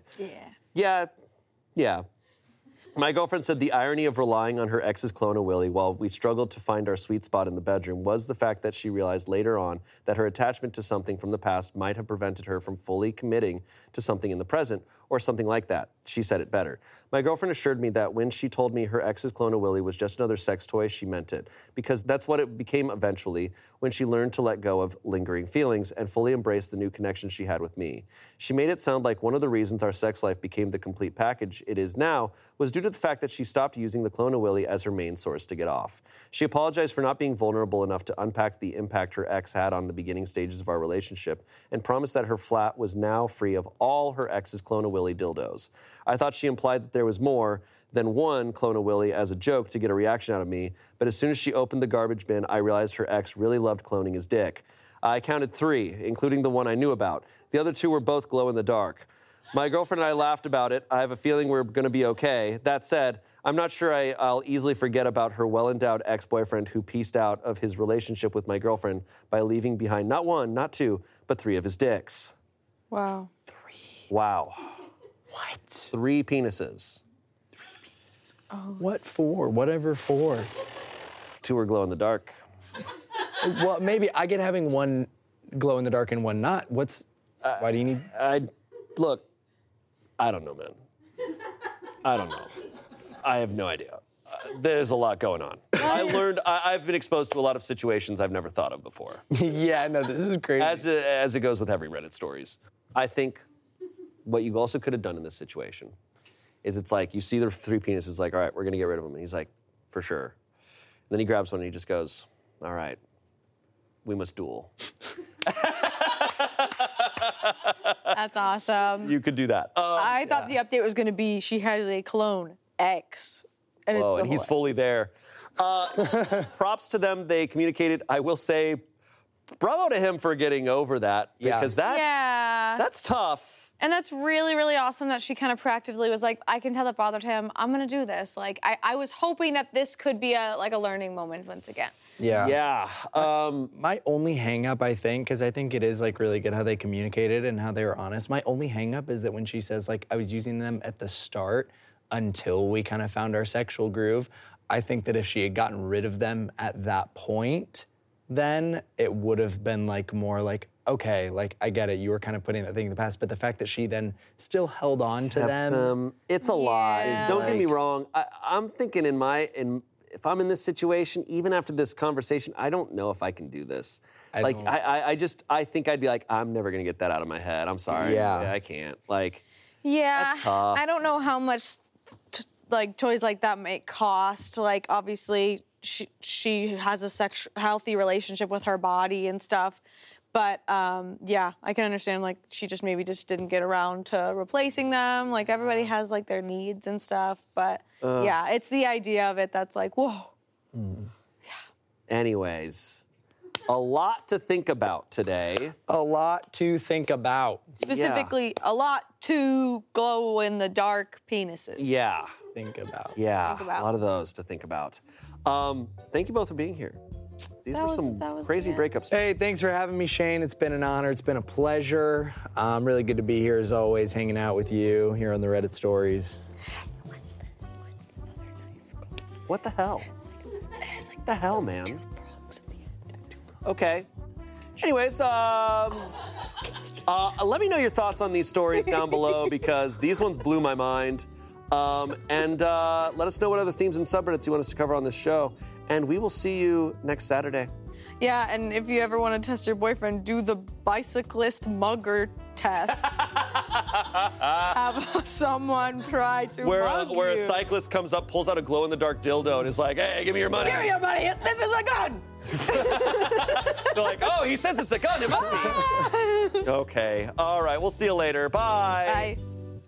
Yeah. My girlfriend said the irony of relying on her ex's Clone-A-Willy while we struggled to find our sweet spot in the bedroom was the fact that she realized later on that her attachment to something from the past might have prevented her from fully committing to something in the present, or something like that. She said it better. My girlfriend assured me that when she told me her ex's Clone-A-Willy was just another sex toy, she meant it, because that's what it became eventually when she learned to let go of lingering feelings and fully embrace the new connection she had with me. She made it sound like one of the reasons our sex life became the complete package it is now was due to the fact that she stopped using the Clone-A-Willy as her main source to get off. She apologized for not being vulnerable enough to unpack the impact her ex had on the beginning stages of our relationship and promised that her flat was now free of all her ex's Clone-A-Willy dildos. I thought she implied that there was more than one Clone-A-Willy as a joke to get a reaction out of me, but as soon as she opened the garbage bin, I realized her ex really loved cloning his dick. I counted 3, including the one I knew about. The other 2 were both glow in the dark. My girlfriend and I laughed about it. I have a feeling we're going to be okay. That said, I'm not sure I'll easily forget about her well-endowed ex-boyfriend who pieced out of his relationship with my girlfriend by leaving behind not 1, not 2, but 3 of his dicks. Wow. 3. Wow. What? 3 penises. What for? Whatever for. 2 are glow in the dark. Well, maybe I get having one glow in the dark and one not. Why do you need? Look, I don't know, man. I don't know. I have no idea. There's a lot going on. I've been exposed to a lot of situations I've never thought of before. Yeah, no, this is crazy. As it goes with every Reddit stories. I think what you also could have done in this situation is it's like you see the 3 penises, like, all right, we're going to get rid of them. And he's like, for sure. And then he grabs one and he just goes, all right, we must duel. That's awesome. You could do that. I thought the update was going to be she has a clone, X. And Oh, it's and he's fully there. Props to them. They communicated. I will say, bravo to him for getting over that Yeah. because that's tough. And that's really, really awesome that she kind of proactively was like, I can tell that bothered him. I'm going to do this. Like, I was hoping that this could be a learning moment once again. Yeah. Yeah. My only hang up, I think, because I think it is like really good how they communicated and how they were honest. My only hang up is that when she says like I was using them at the start until we kind of found our sexual groove, I think that if she had gotten rid of them at that point, then it would have been like more like, okay, like I get it, you were kind of putting that thing in the past, but the fact that she then still held on to them. It's a lot. Yeah. Don't get me wrong. I'm thinking if I'm in this situation, even after this conversation, I don't know if I can do this. I think I'd be like, I'm never gonna get that out of my head. I'm sorry. Yeah. I can't. Like, Yeah. That's tough. I don't know how much toys like that might cost. Like, obviously, she has a healthy relationship with her body and stuff. But yeah, I can understand like she just maybe didn't get around to replacing them. Like everybody has like their needs and stuff. But yeah, it's the idea of it that's like, whoa. anyways, a lot to think about today. A lot to think about. Specifically, a lot to glow in the dark penises. Yeah. Think about. Yeah. Think about. A lot of those to think about. Thank you both for being here. These were some crazy breakups. Hey, thanks for having me, Shane. It's been an honor. It's been a pleasure. Really good to be here as always, hanging out with you here on the Reddit stories. What the hell? What the hell, man? Okay. Anyways, let me know your thoughts on these stories down below because these ones blew my mind. And let us know what other themes and subreddits you want us to cover on this show. And we will see you next Saturday. Yeah, and if you ever want to test your boyfriend, do the bicyclist mugger test. Have someone try to mug Where a you. cyclist comes up, pulls out a glow-in-the-dark dildo, and is like, hey, give me your money. Give me your money. This is a gun. They're like, oh, he says it's a gun. It must be. Okay. All right. We'll see you later. Bye. Bye.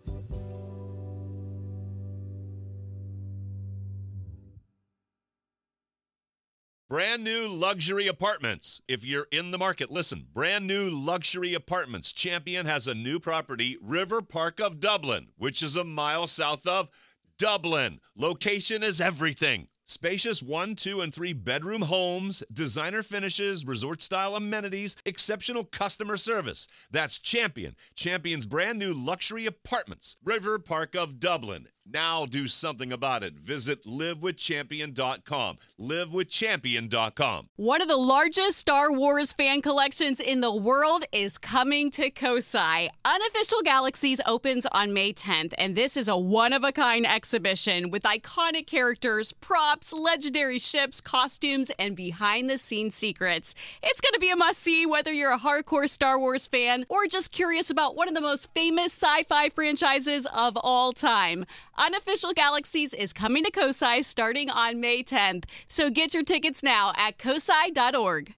Brand new luxury apartments. If you're in the market, listen. Brand new luxury apartments. Champion has a new property, River Park of Dublin, which is a mile south of Dublin. Location is everything. Spacious 1, 2, and 3 bedroom homes, designer finishes, resort-style amenities, exceptional customer service. That's Champion. Champion's brand new luxury apartments, River Park of Dublin. Now do something about it. Visit livewithchampion.com. Livewithchampion.com. One of the largest Star Wars fan collections in the world is coming to Kosai. Unofficial Galaxies opens on May 10th, and this is a one-of-a-kind exhibition with iconic characters, props, legendary ships, costumes, and behind-the-scenes secrets. It's going to be a must-see whether you're a hardcore Star Wars fan or just curious about one of the most famous sci-fi franchises of all time. Unofficial Galaxies is coming to Kosai starting on May 10th, so get your tickets now at kosai.org.